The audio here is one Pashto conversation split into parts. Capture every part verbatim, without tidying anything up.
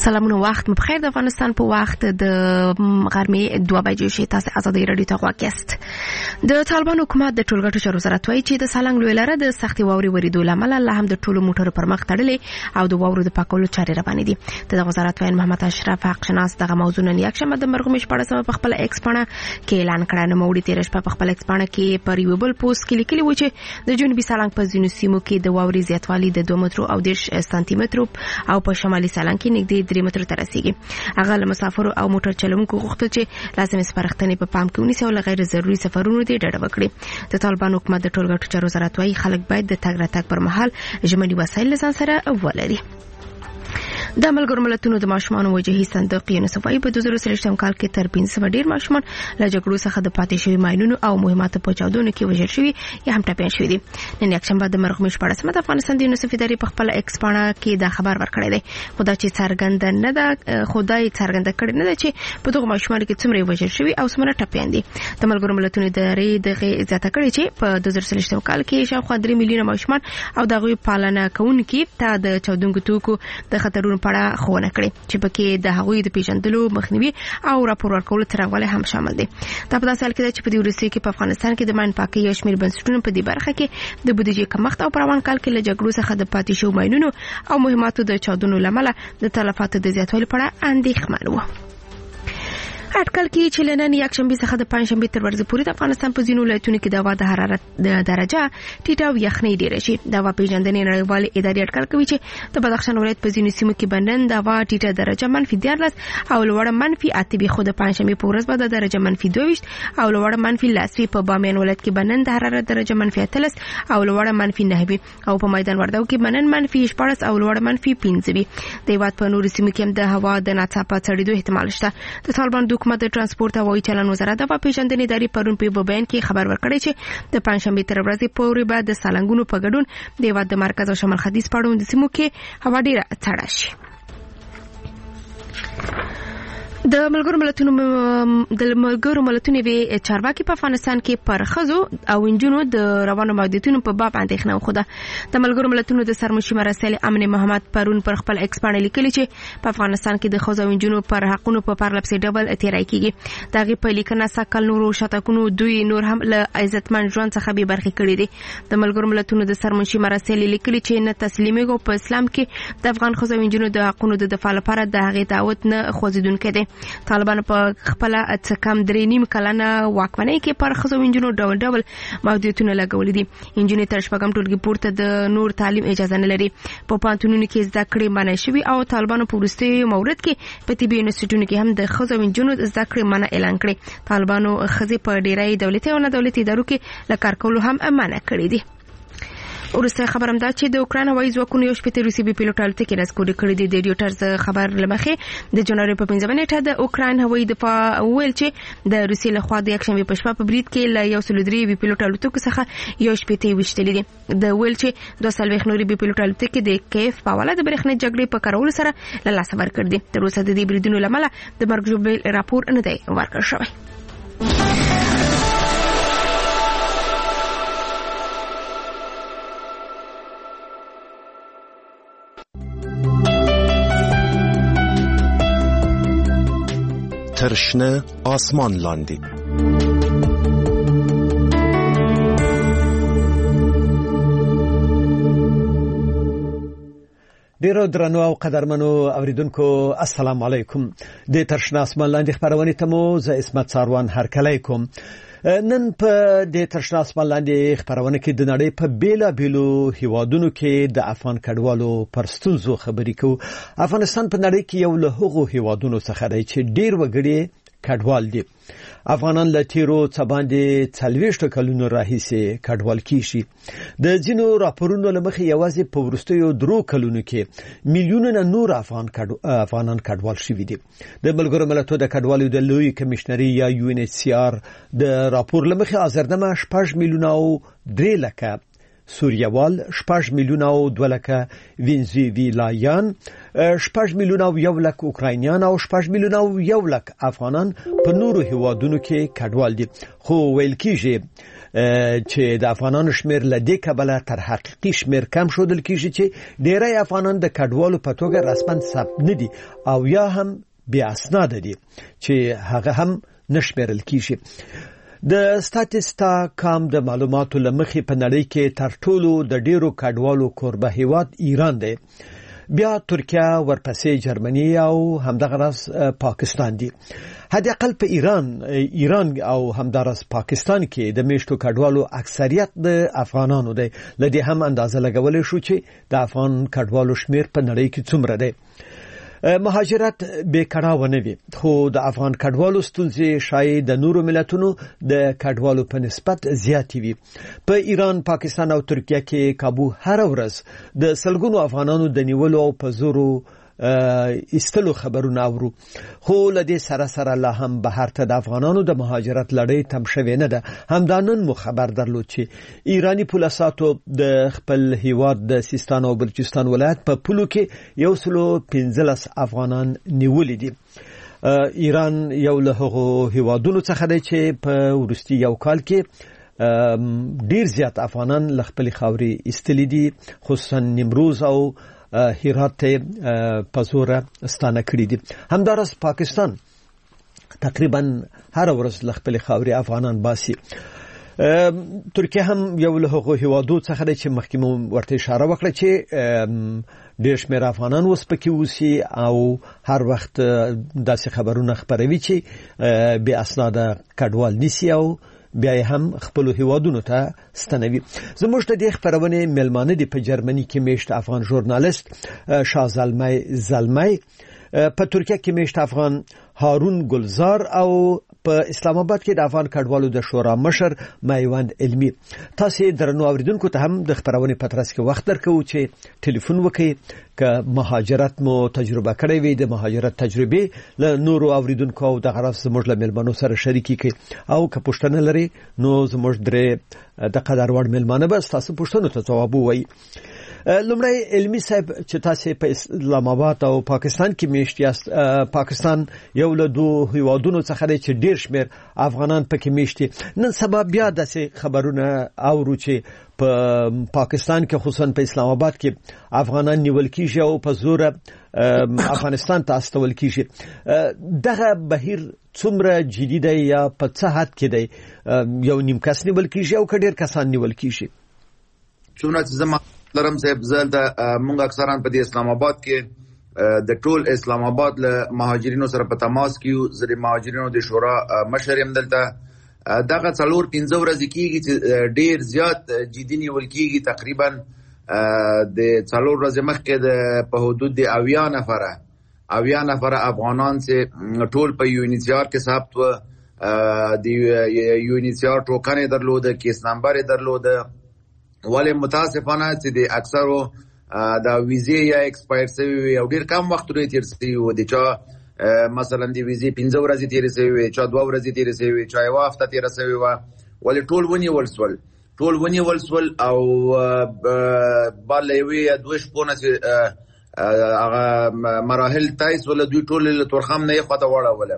سلامونه وخت مو بخیر. د افغانستان په وخت د غرمې دوه بجې شي. تاسو ازادي رادیو ته غواړئ. د طالبان حکومت د ټولګټو چارو وزارت وايي چې د سالنګ لوی لاره د سختي واوري وریدو لامل لا هم د ټولو موټرو پر مخ تړلې او د واورو د پاکولو چارې روانې دي. د وزارت وايي محمد اشرف حق شناس دغه موضوع نن یک شنبه د مرغوم شپږم په خپل ایکس پاڼه کې اعلان کړی. نو موړي تیر شپه په خپل ایکس پاڼه کې پر یو بل پوسټ کې لیکلي و چې د جنوبي سالنګ په ځینو سیمو کې د واوري زیاتوالی د دوه مترو او دېرش سانتي مترو او په شمالي سالنګ کې نږدې درې مترو ته رسیږي. هغه له مسافرو او موټر چلونکو غوښتل چې لازمي سپارښتنې په پام کې ونیسي او له غیر ضروري سفرونو دې ډډه وکړي. د طالبان حکومت د ټولګټو چارو وزارت وايي خلک باید د تګ راتګ پر مهال ژمني وسایل ځان سره ولري. د ملګرو ملتونو د ماشومان وجهي صندوق یونیسف په دوه زره څلوېښتم کال کې تر پنځه سوه ډیر ماشومان له جګړو څخه د پاتې شوي ماینونو او مهماتو په چاودنو کې وژل شوي یا هم ټپیان شوي دي. نن یکشنبه د مرغوم شپږم د افغانستان د یونیسف ادارې په خپل ایکس پاڼه کې دا خبر ورکړی دی. خدای چې څرګنده نه ده خدای څرګنده کړی نه ده چې په دغه ماشومانو کې څومره وژل شوي او څومره ټپیان دي. د ملګرو ملتونو ادارې دغه زیاته کړې چې په دوه زره څلوېښتم کال کې شاوخوا درې میلیونه ماشومان او دغه پالنه کوونکي ته د چاودنګو توکو د خطرونو په اړه ښوونه کړې چې پکې د هغوی د پیژندلو مخنیوي او راپور ورکولو ترغله هم شامل دي. دا په داسې حال کې ده چې په دې وروستیو کې په افغانستان کې د ماین پاکۍ یو شمېر بنسټونه په دې برخه کې د بودیجې کمښت او په روان کال کې له جګړو څخه د پاتې شوو ماینونو او مهماتو د چاودنو له امله د تلفاتو د زیاتوالي په اړه اندېښمن وو. اټکل کې چې لنن یک شنبه څخه د پنځ شنبه تر ورځې پورې د افغانستان په ځینو ولایتونو کې د هوا د حرارت د درجه ټیټه او یخنۍ ډیره شي. د هوا پیژندنې نړیوالې ادارې اټکل کوي چې د بدخشان ولایت په ځینو سیمو کې بنن د هوا ټیټه درجه منفي دیارلس او لوړه منفي اته وي، خو د پنځ شنبه په ورځ به د درجه منفي دوه ویشت او لوړه منفي لس وي. په بامیان ولایت کې بنن د حرارت درجه منفي اتلس او لوړه منفي نه وي او په میدان وردګو کې بنن منفي شپږ او لوړه منفي پنځه وي. د هیواد په نورو سیمو کې هم د هوا د ناڅاپه څړېدو احتمال شته. د طالبان د حکومت د ترانسپورت هوایي چلن وزارت د پیژندنې ادارې پرون په بیان کې خبر ورکړی چې د پنځشنبه تر ورځې پورې به د سالنګونو په ګډون د هیواد د مرکز او شمال ختیځ په اړوندو سیمو کې هوا ډیره سړه شي. د ملګرو ملتونو د ملګرو ملتونو وی چارواکي په افغانستان کې پر خزو او انجونو د روانو محدودیتونو په باب اندېښنه وخوده. د ملګرو ملتونو د سرمشي مرسل امن محمد پرون پر خپل ایکس پاڼه لیکلي چې په افغانستان کې د خزو او انجونو پر حقونو په پرلپسې ډول تیرای کیږي. دغه په لیکنه سکل نورو شتکونو دوی نور هم له عزتمن ژوند څخه به برخې کړي دي. د ملګرو ملتونو د سرمشي مرسل لیکلي چې نه تسلیمېږي په اسلام کې د افغان خزو او انجونو د حقونو د دفاع لپاره د هغې دعوت نه خوځیدونکې دي. طالبان په خپل څه کم درې نیم کلنه واکمنۍ کې پر خزو انجونو ډول ډول محدودیتونه لګولې دي. انجونې تر شپږم ټولګي پورته د نور تعلیم اجازه نه لري. په پوهنتونونو کې زده کړې منع شوي او طالبانو په وروستي مورد کې په طبي یونیورسيټونو کې هم د خزو انجونو زده کړې منع اعلان کړې. طالبانو خزې په ډیری دولتي او نه دولتي ادارو کې له کار کولو هم منع کړې دي. ورسته خبرم دا چې د اوکران هوایي ځواکونو یو شپږ روسي بي پيلوټ الوتکې نسکوري کړې دي. د ریوټرز خبر لمخې د جنوري په پنځمه نیټه د اوکران هوایي دفاع ویل چې د روسي لخوا د یک شنبه په شپه په برید کې له یو سل درې بي پيلوټ الوتکو څخه یو شپږ وشتلې دي. د ویل چې دوه سلويخ نوري بي پيلوټ الوتکې د کیف په حواله د برېښنا جګړې په کارولو سره له لاسه ورکړ دي. تر اوسه د دې بریدونو لامل د مرګ ژوبل راپور نه دی ورکړ شوی. ترشنه آسمان لاندې ډیرو درنو او قدرمنو اوریدونکو السلام علیکم. د ترشنه آسمان لاندې خبرونه ته مو زه اسمت ساروان هرکلی کوم. نن په د ترشنه آسمان لاندې خبرونه کې د نړۍ په بیلا بیلو هیوادونو کې د افغان کډوالو پر ستونزو خبرې کوو. افغانستان په نړۍ کې یو له هغو هیوادونو څخه دی چې ډیر وګړي کډوال دي. افغانان له تیرو څه باندې څلوېښت کلونو راهیسې کډوال کیږي. د ځینو راپورونو له مخې یوازې په وروستیو درو کلونو کې میلیونونه نور افغان افغانان کډوال شوي دي. د ملګرو ملتونو د کډوالو د لوی کمشنري یا یو ان ایچ سی آر د راپور له مخې ازردمه شپږ میلیونه او درې لکه سوریوال، شپږ میلیونه او دوه لکه وینزویلایان، شپږ میلیونه او یو لک اوکراینیان او شپږ میلیونه او یو لک افغانان په نورو هیوادونو کې کډوال دي. خو ویل کېږي چې د افغانانو شمیر لدې کبله تر حقیقي شمیر کم شودل کیږي چې ډیری افغانان د کډوالو په توګه رسماً ثبت نه دي او یا هم بیا اسناد دي چې هغه هم نشمرل کیږي. د سټاتسټا کام د معلوماتو لمخې په نړۍ کې تر ټولو د ډیرو کډوالو کوربه هیواد ایران دی، بیا ترکیه، ورپسې جرمني او همدغه راز پاکستان دي. حد اقل په ایران ایران او همدارس پاکستان کې د میشتو کډوالو اکثریت د افغانانو دی. لدې هم اندازه لګولې شو چې د افغان کډوالو شمیر په نړۍ کې څومره دی. مهاجرت بیکړه ونه وي، خو د افغان کډوالو ستونزې شاید د نورو ملتونو د کډوالو په نسبت زیاتې وي. په ایران، پاکستان او ترکیه کې کابو هر ورځ د سلګونو افغانانو د نیولو او په زورو استلو خبرونه اورو، خو لدې سره سره لا هم بهر ته د افغانانو د مهاجرت لړۍ تم شوې نه ده. همدانن مو خبر درلود چې ایرانی پولیساتو د خپل هیواد د سیستان او بلوچستان ولایت په پولو کې یو سلو پنځلس افغانان نیولې دي. ایران یو له هغو هیوادونو څخه دی چې په وروستي یو کال کې ډیر زیات افغانان له خپل خاورې ایستلي دي، خصوصا نیمروز او هرات ته په زور ستانه کړی دي. همدارس پاکستان تقریبا هر ورځ له خپل خاورې افغانان باسي. ترکیه هم یو له هغو هیوادو څخه دی چې مخکې مو ورته اشاره وکړه چې ډېر شمېر افغانان اوس پکې اوسي او هر وخت داسې خبرونه خپروي چې بې اسناده کډوال نیسي او بیا هم خپل هیوادونو ته ستنوي. زموږ د دې خبرونه ملمانه دي په جرمني کې میشت افغان ژورنالیست شاه زلمي زلمي، په ترکیه کې میشت افغان هارون گلزار او په اسلام آباد کې د افغان کډوالو د شورا مشر میوند علمي. تاسو درنو اوریدونکو ته هم د خبرونه په ترڅ کې وخت درکو چې ټلیفون وکړئ که مهاجرت مو تجربه کړی وي، د مهاجرت تجربه له نورو اوریدونکو او د غرض زموږ له ملمنو سره شریکي کړئ او که پوښتنه لري نو زموږ درې د قدر وړ ملمنه به تاسو پوښتنو ته ځواب ووایي. لومړی علمي صاحب چې تاسو په اسلام آباد او پاکستان کې میشت یاست، پاکستان یو له دوه هیوادونو څخه دی چې ډیر شمیر افغانان پکې میشت دي. نن سبا بیا داسې خبرونه اورو چې په پاکستان کې خصوصا په اسلام آباد کې افغانان نیول کیږي او په زور افغانستان ته استول کیږي. دغه بهیر څومره جدي دی یا په څه حد کې دی؟ یو نیم کس نیول کیږي او ډیر کسان نیول کیږي؟ څومره چې زما لرم صاحب زل د مونږ اکثرا په اسلام آباد کې د ټول اسلام آباد له مهاجرینو سره په تماس کیو. زری مهاجرینو د شورا مشر هم دلته دغه څلور پنځه ورځې کیږي چې ډیر زیات جدي نیول کیږي. تقریبا د څلور ورځې مخکې د په حدود د اویا نفره اویا نفره افغانان چې ټول په یونیسیار کې ثبت و، د یونیسیار ټوکنې درلوده، کیس نمبر درلوده، ولی متاسفانه چې د اکثرو د ویزې یا ایکسپایر شوی وي او ډیر کم وخت لري تیر شوی و. د چا مثلا د ویزې پنځه ورځې تیر شوی وي، چا دوه ورځې تیر شوی وي، چا یو هفته تیر شوی و، ولی ټول ونیول شول ټول ونیول شول او بل یوې دوه شپونه چې هغه مراحل تایس ول دوی ټول له تورخم نه خواته واړول.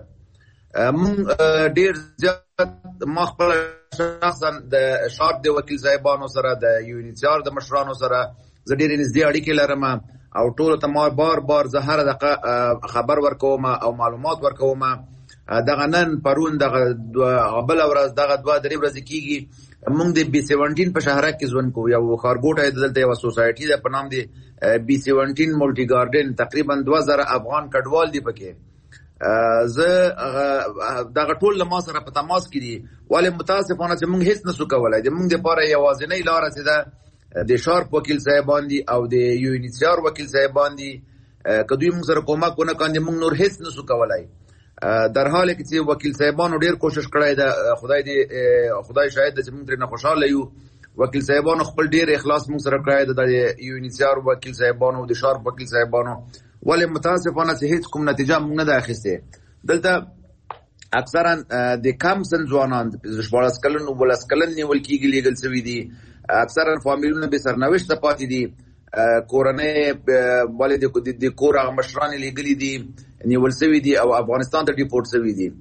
مون ډیر زیات ما خپل شخصا د شارټ د وکیل صاحبانو سره د یونیسیار د مشرانو سره زه ډیر نږدې اړیکې لرم او ټول ته ما بار بار زه هر دغه خبر ورکوم او معلومات ورکوم. دغه نن پرون دغه بل ورځ دغه دوه درې ورځې کیږي موږ د بي سیونټین په شهر کې ژوند کوو. یو خارګوټه دلته یو سوسایټي ده په نام دی بي سیونټین ملټي ګارډن، تقریبا دوه زره افغان کډوال دی پکې. زه دغه ټول له ما سره په تماس کې دي، ولی متاسفانه چې موږ هیڅ نسو کولای. د موږ لپاره یوازینۍ لاره چې ده د شارپ وکیل صاحبان دي او د یونیسیار وکیل صاحبان دي. که دوی موږ سره کومک ونه کړي موږ نور هیڅ نسو کولای. در حال کې چې وکیل صاحبانو ډیر کوشش کړی ده، خدای دې خدای شاهد ده چې موږ ترې نه خوشاله یو. وکیل صاحبانو خپل ډیر اخلاص موږ سره کړی ده، د یونیسیار وکیل صاحبانو او د شارپ وکیل صاحبانو، ولی متاسفانه چې هیڅ کوم نتیجه موږ نه ده اخیستې. دلته اکثرا د کم سن ځوانان شپاړس کلن اوولس کلن نیول کېږي، لیږل شوي دي. اکثرا فامیلونه بې سرنوشته پاتې دي، کورنۍ ولې د کور هغه مشران یې لیږلي دي، نیول شوي دي او افغانستان ته ډیپورټ شوي دي.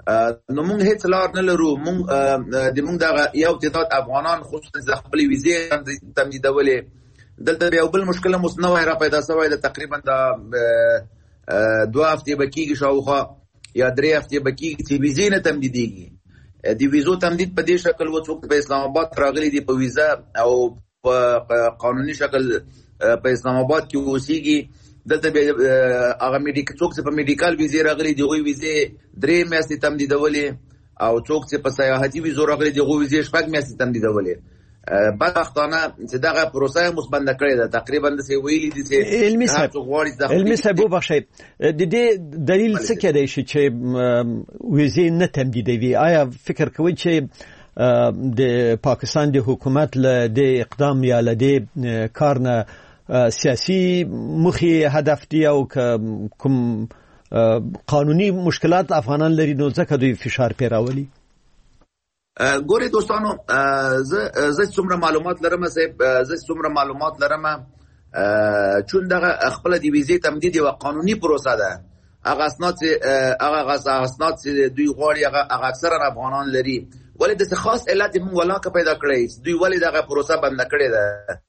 نو موږ هیڅ لار نه لرو. موږ د موږ دغه یو تعداد افغانان خصوصا د خپل ویزې تمدیدولې. دلته یو بل مشکل هم اوس نوی را پیدا شوی د تقریبا د دوه هفتې به کېږي شاوخوا یا درې هفتې به کېږي چې ویزې نه تمدیدېږي. د ویزو تمدید په دې شکل و څوک په اسلام آباد راغلي دي په ویزا او په قانوني شکل په اسلام آباد کې اوسېږي. دلته به هغه میډیکل څوک چې په میډیکل ویزې راغلي دي هغوی ویزې درې میاشتې تمدیدولې او څوک چې په سیاحتي ویزو راغلي دي هغوی ویزې شپږ میاشتې تمدیدولې. بدبختانه چې دغه پروسه یې اوس بنده کړې ده. تقریبا داسې ویلي دي چې علمي صاحب علمي صاحب وبخښئ د دې دلیل څه کېدای شي چې ویزې نه تمدیدوي؟ آیا فکر کوئ چې د پاکستان د حکومت له دې اقدام یا له دې کار نه سیاسي مخې هدف دی او کوم قانوني مشکلات افغانان لري نو ځکه دوی فشار پرې راولي؟ ګورې دوستانو، زه زه څومره معلومات لرم صاحب زه څومره معلومات لرم چون دغه خپل د ویزې تمدید یوه قانوني پروسه ده. هغه اسناد هغه اسناد چې دوی غواړي هغه اکثرا افغانان لري. ولې داسې خاص علت یې موږ ولاکه پیدا کړی دوی ولې دغه پروسه بنده کړې ده.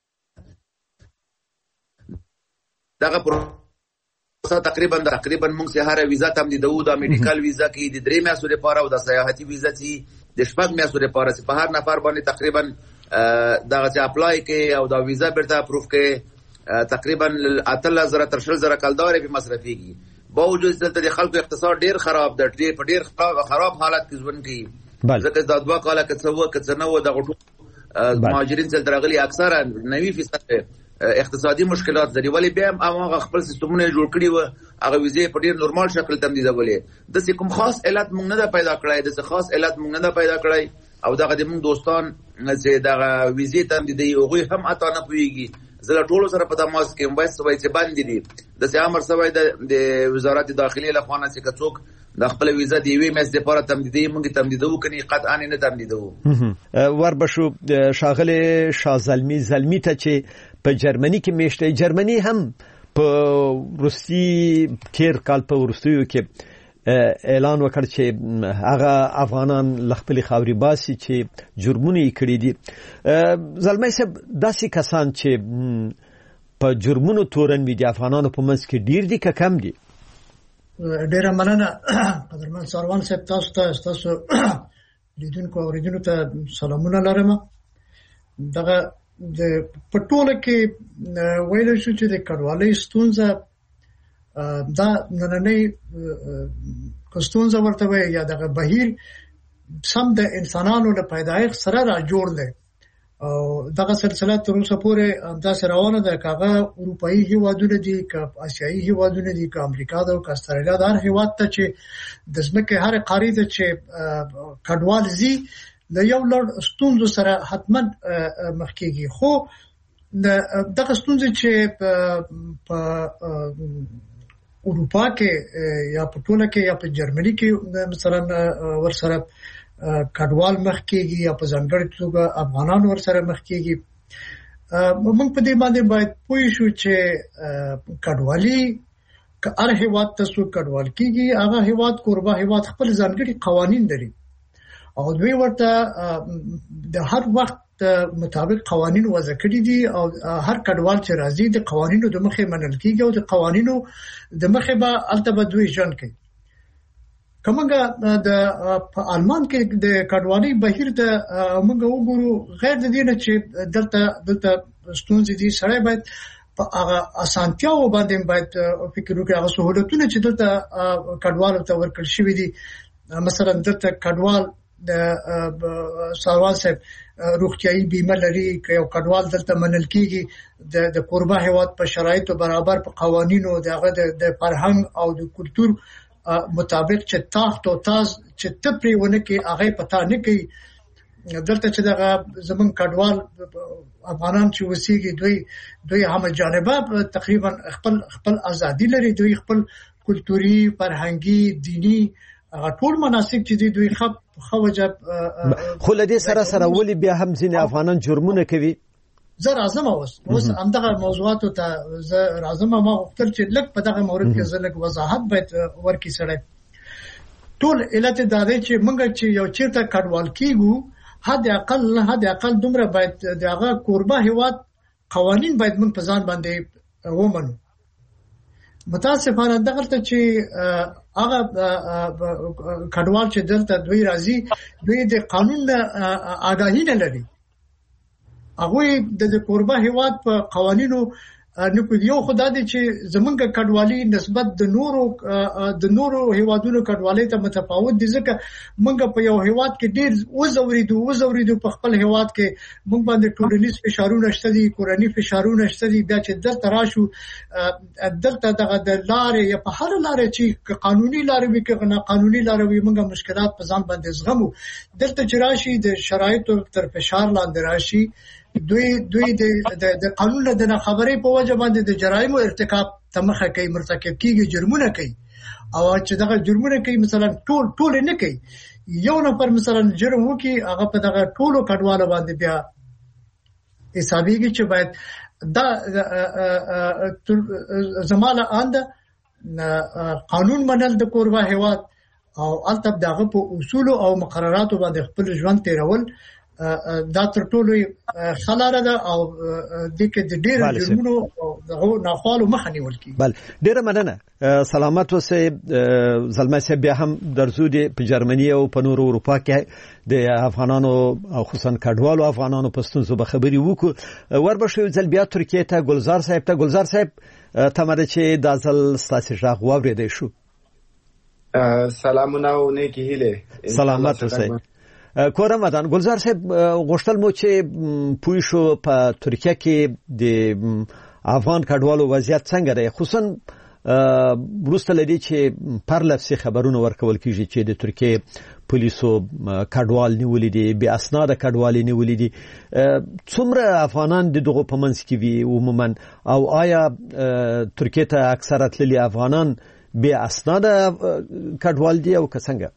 دغه پروسه تقریبا تقریبا موږ چې هره ویزا تمدیدوو د میډیکل ویزا کې د درې میاشتو لپاره او د سیاحتي ویزا چې د شپږ میاشتو لپاره چې په هر نفر باندې تقریبا دغه چې اپلای کې او دا ویزا بیرته اپروف کې تقریبا اتلس زره تر شل زره کلدارې په مصرفېږي. باوجود دلته د خلکو اقتصاد ډېر خراب ده، ډېر په ډېر خراب حالت کې ژوند کوي. ځکه دا دوه کاله که څه وه که څه نه وه دغه ټول مهاجرین چې دلته راغلي اکثره نوي فیصد اقتصادي مشکلات لري. ولې بیا هم هغه خپل سیستمونه یې جوړ کړي وه، هغه ویزې په ډېر نورمال شکل تمدیدولې. داسې کوم خاص علت موږ نه ده پیدا کړی داسې خاص علت موږ نه ده پیدا کړی او دغه د موږ دوستان چې دغه ویزې تمدیدوي هغوی هم حتی نه پوهېږي. زه له ټولو سره په تماس کې یم، باید سوی چې بندې دي. داسې امر سوی ده د وزارت داخلي له خوا نه چې که څوک د خپله ویزه د یوې میاشتې لپاره تمدیدوي موږ یې تمدیدوو، که نه قطعا یې نه تمدیدوو. وربشو ښاغلی شاه زلمي زلمي ته چې په جرمني کې میشته، جرمني هم په وروستي تیر کال په وروستیو کې اعلان وکړ چې هغه افغانان له خپلې خاورې باسي چې جرمونه یې کړي دي. زلمی صاحب داسې کسان چې په جرمونو تورن وي د افغانانو په منځ کې ډیر دي که کم دي؟ ډیره مننه قدرمن ساروان صاحب، تاسو ته ستاسو لیدونکو او اوریدونکو ته سلامونه لرم. دغه د په ټوله کې ویلی شو چې د کډوالۍ ستونزه دا نننۍ که ستونزه ورته وایي یا دغه بهیر سم د انسانانو له پیدایښت سره را جوړ دی او دغه سلسله تر اوسه پورې همداسې روانه ده. که هغه اروپایي هېوادونه دي، که اسیایي هېوادونه دي، که امریکا ده او که استرالیا ده، هر هېواد ته چې د ځمکې هرې قارې ته چې کډوال ځي د یو لړ ستونزو سره حتما مخ کېږي. خو دغه ستونزې چې په اروپا کې یا په ټوله کې یا په جرمني کې مثلا ورسره کډوال مخ کېږي یا په ځانګړې توګه افغانان ورسره مخ کېږي، موږ په دې باندې باید پوه شو چې کډوالي که هر هېواد ته څوک کډوال کېږي هغه هېواد کوربه هېواد خپل ځانګړي قوانین لري او دوی ورته د هر وخت مطابق قوانین وضع کړي دي او هر کډوال چې راځي د قوانینو د مخې منل کېږي او د قوانینو د مخې به هلته به دوی ژوند کوي. که موږ د په آلمان کې د کډوالۍ بهیر د موږ وګورو، غیر د دې نه چې دلته دلته ستونزې دي، سړی باید په هغه اسانتیاو باندې باید فکر وکړي، هغه سهولتونه چې دلته کډوالو ته ورکړل شوي دي. مثلا دلته کډوال د ساروان صاحب روغتیايي بیمه لري، که یو کډوال دلته منل کېږي د کوربه هېواد په شرایطو برابر په قوانینو د هغه د فرهنګ او د کلتور مطابق چې تاخت او تاز چې ته پرې ونه کې هغه پتا نه کوي. دلته چې دغه زمون کډوال افغانان چې وسیږي دوی دوی هم جانبه تقریبا خپل خپل ازادي لري، دوی خپل کلتوري فرهنګي دینی ټول مناسک چې دوی خپ خوجب. خو له دې سره سره ولې بیا هم ځینې افغانان جرمونه کوي؟ زه راځم اوس اوس همدغه موضوعاتو ته زه راځم. ما غوښتل چې لږ په دغه مورد کې زه لږ وضاحت باید ورکړي سړی. ټول علت دا دی چې موږ چې یو چیرته کډوال کیږو حد اقل حد اقل دومره باید دغه کوربه هیواد قوانین باید موږ په ځان باندې ومنو. متاسفانه دغه ته چې هغه کډوال چې دلته دوی راځي دوی د قانون آگاهی نه لري. هغه د کوربه هیواد په قوانینو نو په یو خدای دې چې زمونږ کډوالي نسبت د نورو د نورو هیوادونو کډوالۍ ته متفاوت دي ځکه موږ په یو هیواد کې ډېر وزوریدو وزوریدو په خپل هیواد کې موږ باندې ټولنیز فشارونه شته دي کورنۍ فشارونه شته دي بیا چې دلته راشو دلته دغه د لارې یا په هر لارې چې قانوني لارې وي که نه قانوني لارې وي موږ مشکلات په ځان باندې زغمو. دلته چې راشي د شرایطو تر فشار لاندې راشي دوی دوی د د قانون د خبرې په وجه باندې د جرایمو ارتکاب تمخه کوي مرتکب کیږي جرمونه کوي او چې دغه جرمونه کوي مثلا ټول ټول نه کوي یو نفر مثلا جرم وکي هغه په دغه ټولو کډواله باندې بیا حسابيږي چې باید دا زماله اند قانون منل د کوربه هیواد او البته دغه په اصول او مقرراتو باندې خپل ژوند تیرول دا تر ټولو خلاره ده او د کې د ډېر جرمونو او ناخوالو مخه نیول کیږي. بل ډېر مننه سلامت اوسئ زلمه صاحب بیا هم درځو د په جرمني او په نورو اروپا کې د افغانانو او خصوصا کډوالو افغانانو په ستونزو به خبري وکړو. وربشو ځل بیا ترکیه ته ګلزار صاحب ته ګلزار صاحب تمره چې د ځل ستاسو ژغ واورېدې شو. سلامونه او نیکی هیله. سلامت اوسئ. کورم ودان ګلزار صاحب غوښتل مو چې پوه شو په ترکیه کې د افغان کډوالو وضعیت څنګه دی خصوصا وروسته لدی چې پر لفظي خبرونه ورکول کیږي چې د ترکیه پولیسو کډوال نیولې دي بیا اسناد کډوال نیولې دي څومره افغانان د دغه په منځ کې وي عموما او آیا ترکیه ته اکثریت للی افغانان بیا اسناد کډوال دي او څنګه؟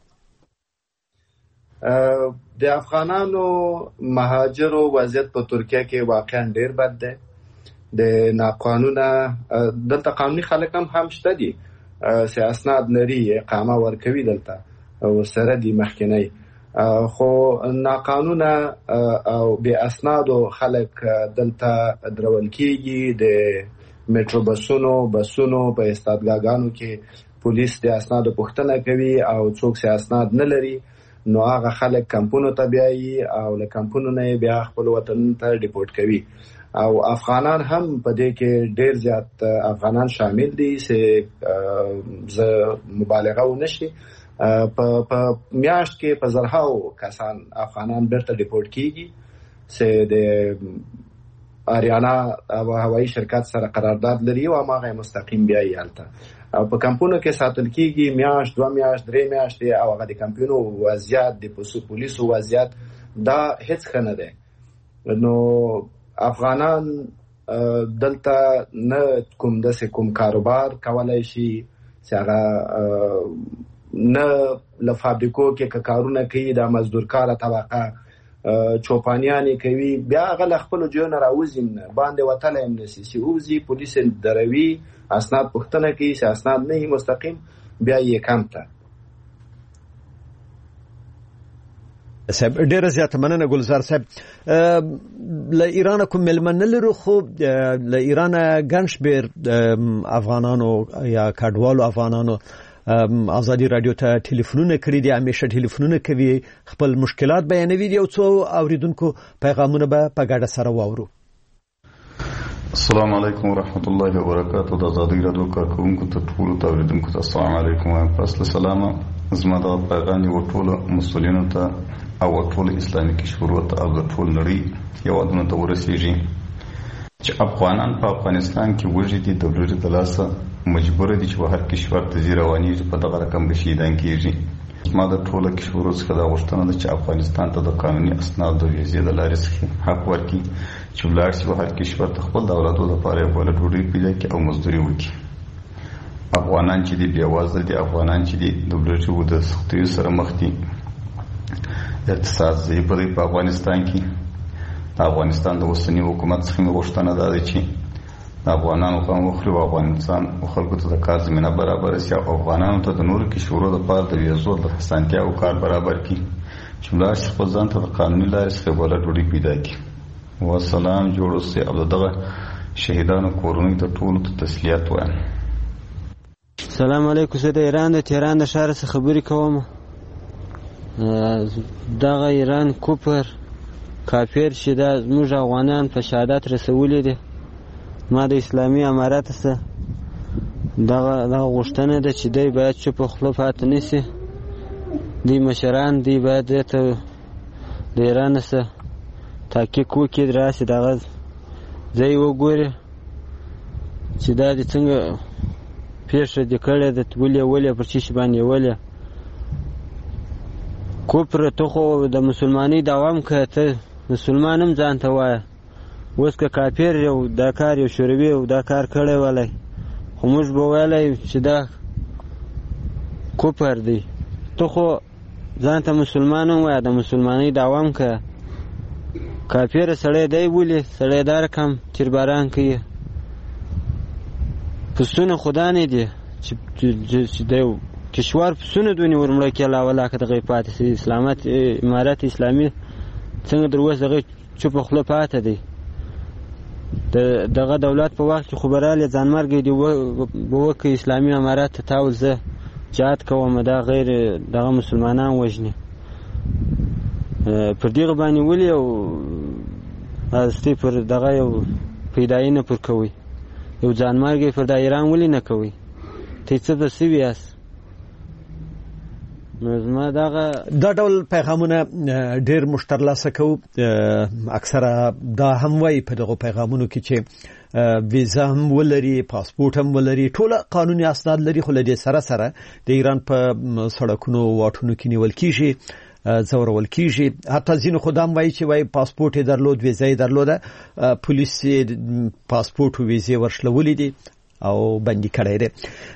د افغانانو مهاجرو وضعیت په ترکیه کې واقعا ډیر بد دی. د ناقانونه دلته قانوني خلک هم هم شته دي چې اسناد لري اقامه ورکوي دلته او سره دي مخکنی خو ناقانونه او بې اسنادو خلک دلته درول کېږي. د میټرو بسونو بسونو په استادګاګانو کې پولیس د اسنادو پوښتنه کوي او څوک چې اسناد نه لري نو هغه خلک کمپونو ته بیایي او له کمپونو نه بیا خپل وطن ته ډیپورټ کوي. او افغانان هم په دې کې ډیر زیات افغانان شامل دي چې ز مبالغه و نشي په په میاشت کې په زرهاو کسان افغانان بیرته ډیپورټ کیږي چې د اریانا او هوایي شرکت سره قرارداد لري او هغه مستقیم بیایي هلته او په کمپونو کې ساتل کیږي میاشت دوه میاشت درې میاشتې او هغه د کمپونو وضعیت د پولیسو وضعیت دا هیڅ ښه نه دی. نو افغانان دلته نه کوم داسې کوم کاروبار کولای شي چې هغه نه له فابریکو کې که کارونه کوي د مزدورکاره طبقه چوپانیانی کوي بیا هغه له خپلو جیونه راوځي باندې وتلی هم نشي چې وځي پولیس دروي اسناد پوښتنه کوي چې اسناد نه وي مستقیم بیا یې کم ته. صاحب ډیره زیاته مننه ګلزار صاحب. له ایران کوم ملمن لرو خو له ایران ګڼ شمېر افغانانو یا کډوالو افغانانو ازادي رادیو ته ټلیفونونه کړي دي همیشه ټلیفونونه کوي خپل مشکلات بیانوي دي او څو اوریدونکو پیغامونه به په ګډه سره واورو. السلام علیکم ورحمت الله وبرکاته. د ازادي رادیو کارکونکو ته ټول اوریدونکو ته السلام علیکم او فاصله سلام. زما د پیغام یو ټول مسؤلینو ته او ټول اسلامي کشورو ته او ټول نړۍ یو ادمه ته ورسیږي چې افغانان په افغانستان کې وجدي د دولت د لاسه مجبور دي چې هر کشور ته زیروانی په دغه رقم بشیدان کیږي. ما د ټول کشورو څخه دا غوښتنه ده چې افغانستان ته د قانوني اسناد د ویزې د لارې څخه حق ورکړي چې ولاړ شي هر کشور ته خپل دولتو لپاره بل ډوډۍ پیدا کړي او مزدوري وکړي. افغانان چې دي بیا وازه دي افغانان چې دي د دولتو د سختیو سره مخ دي. اقتصاد ضعیف دی په افغانستان کې. د افغانستان د اوسنی حکومت څخه غوښتنه ده چې د افغانانو قوم وخوري او افغانستان خلکو ته د کار زمينه برابر شي او افغانانو ته د نور کې شروع د پاره د ویزو د حسانتیا او کار برابر کی چې موږ خپل ځان ته د قانوني لارې څخه بوله ډوډۍ پیدا کړي. والسلام جوړ اوسئ او دغه شهیدانو کورونو ته ټول ته تسلیت وایم. السلام علیکم. زه د ایران د تهران د ښار څخه خبرې کوم. دغه ایران کوپر کافر چې دا زموږ افغانان په شهادت رسولي دي. ما د اسلامي امارات څخه دغه دغه غوښتنه ده چې دی باید چوپ خوله پاتې نه شي. دی مشران دی باید ته د ایران څخه تحقیق وکړي، راسي دغه ځای وګوري چې دا دې څنګه پیښه دې کړې ده، ولې ولې پر چی باندې ولې کوپر ته خو د مسلمانۍ دوام کوي، ته مسلمان هم ځان ته وایه. اوس که کافر یو دا کار یو شوروي او دا کار کړی ولی، خو موږ به ویلی چې دا کوپر دی. ته خو ځان ته مسلمان هم وایه، د مسلمانۍ دوام کوي. کافر سړی دی ولې سړی دا رقم تیرباران کوي. پسونه خدا نه دی چې دی کشور پسونه دونې ورمړه کې الله ولا که دغه پاتې شي. اسلامت امارت اسلامي څنګه در اوس دغه چوپه خوله پاته دی. دغه دولت په وخت کې خو به رالې ځانمرګی دې به وکړي اسلامي امارت ته تاول زه جهاد کوم، دا غیر دغه مسلمانان وژني. پر دغه باندې ولې او هستې پر دغه یو پیدایي نه پر کوئ، یو ځانمرګی پر د ایران ولې نه کوئ؟ ته څه به سوي یاست؟ نو دغه دا ډول پیغامونه ډېر موږ ترلاسه کوو. اکثره دا هم وایي په دغو پیغامونو کې چې ویزا هم ولري، پاسپورټ هم ولري، ټوله قانوني اسناد لري، خو له دې سره سره د ایران په سړکونو واټونو کې نیول کېږي، ځورول کېږي. حتی ځینو خو دا هم وایي چې وایي پاسپورټ یې درلود، ویزا یې درلوده، پولیس یې پاسپورټ او ویزې ورشلولي دي او بندي کړی دی.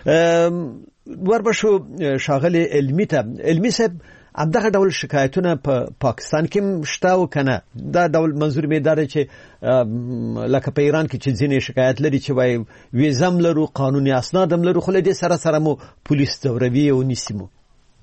وربشو شاغلی علمی ته علمی صاحب همدغه ډول شکایتونه په پاکستان کې شته او کنه؟ دا ډول منظور مې داره چې لکه په ایران کې چې ځینې شکایت لري چې وایي ویزم لرو، قانوني اسناد هم لرو، خو له دې سره سره مو پولیس ځوروي او نیسي مو.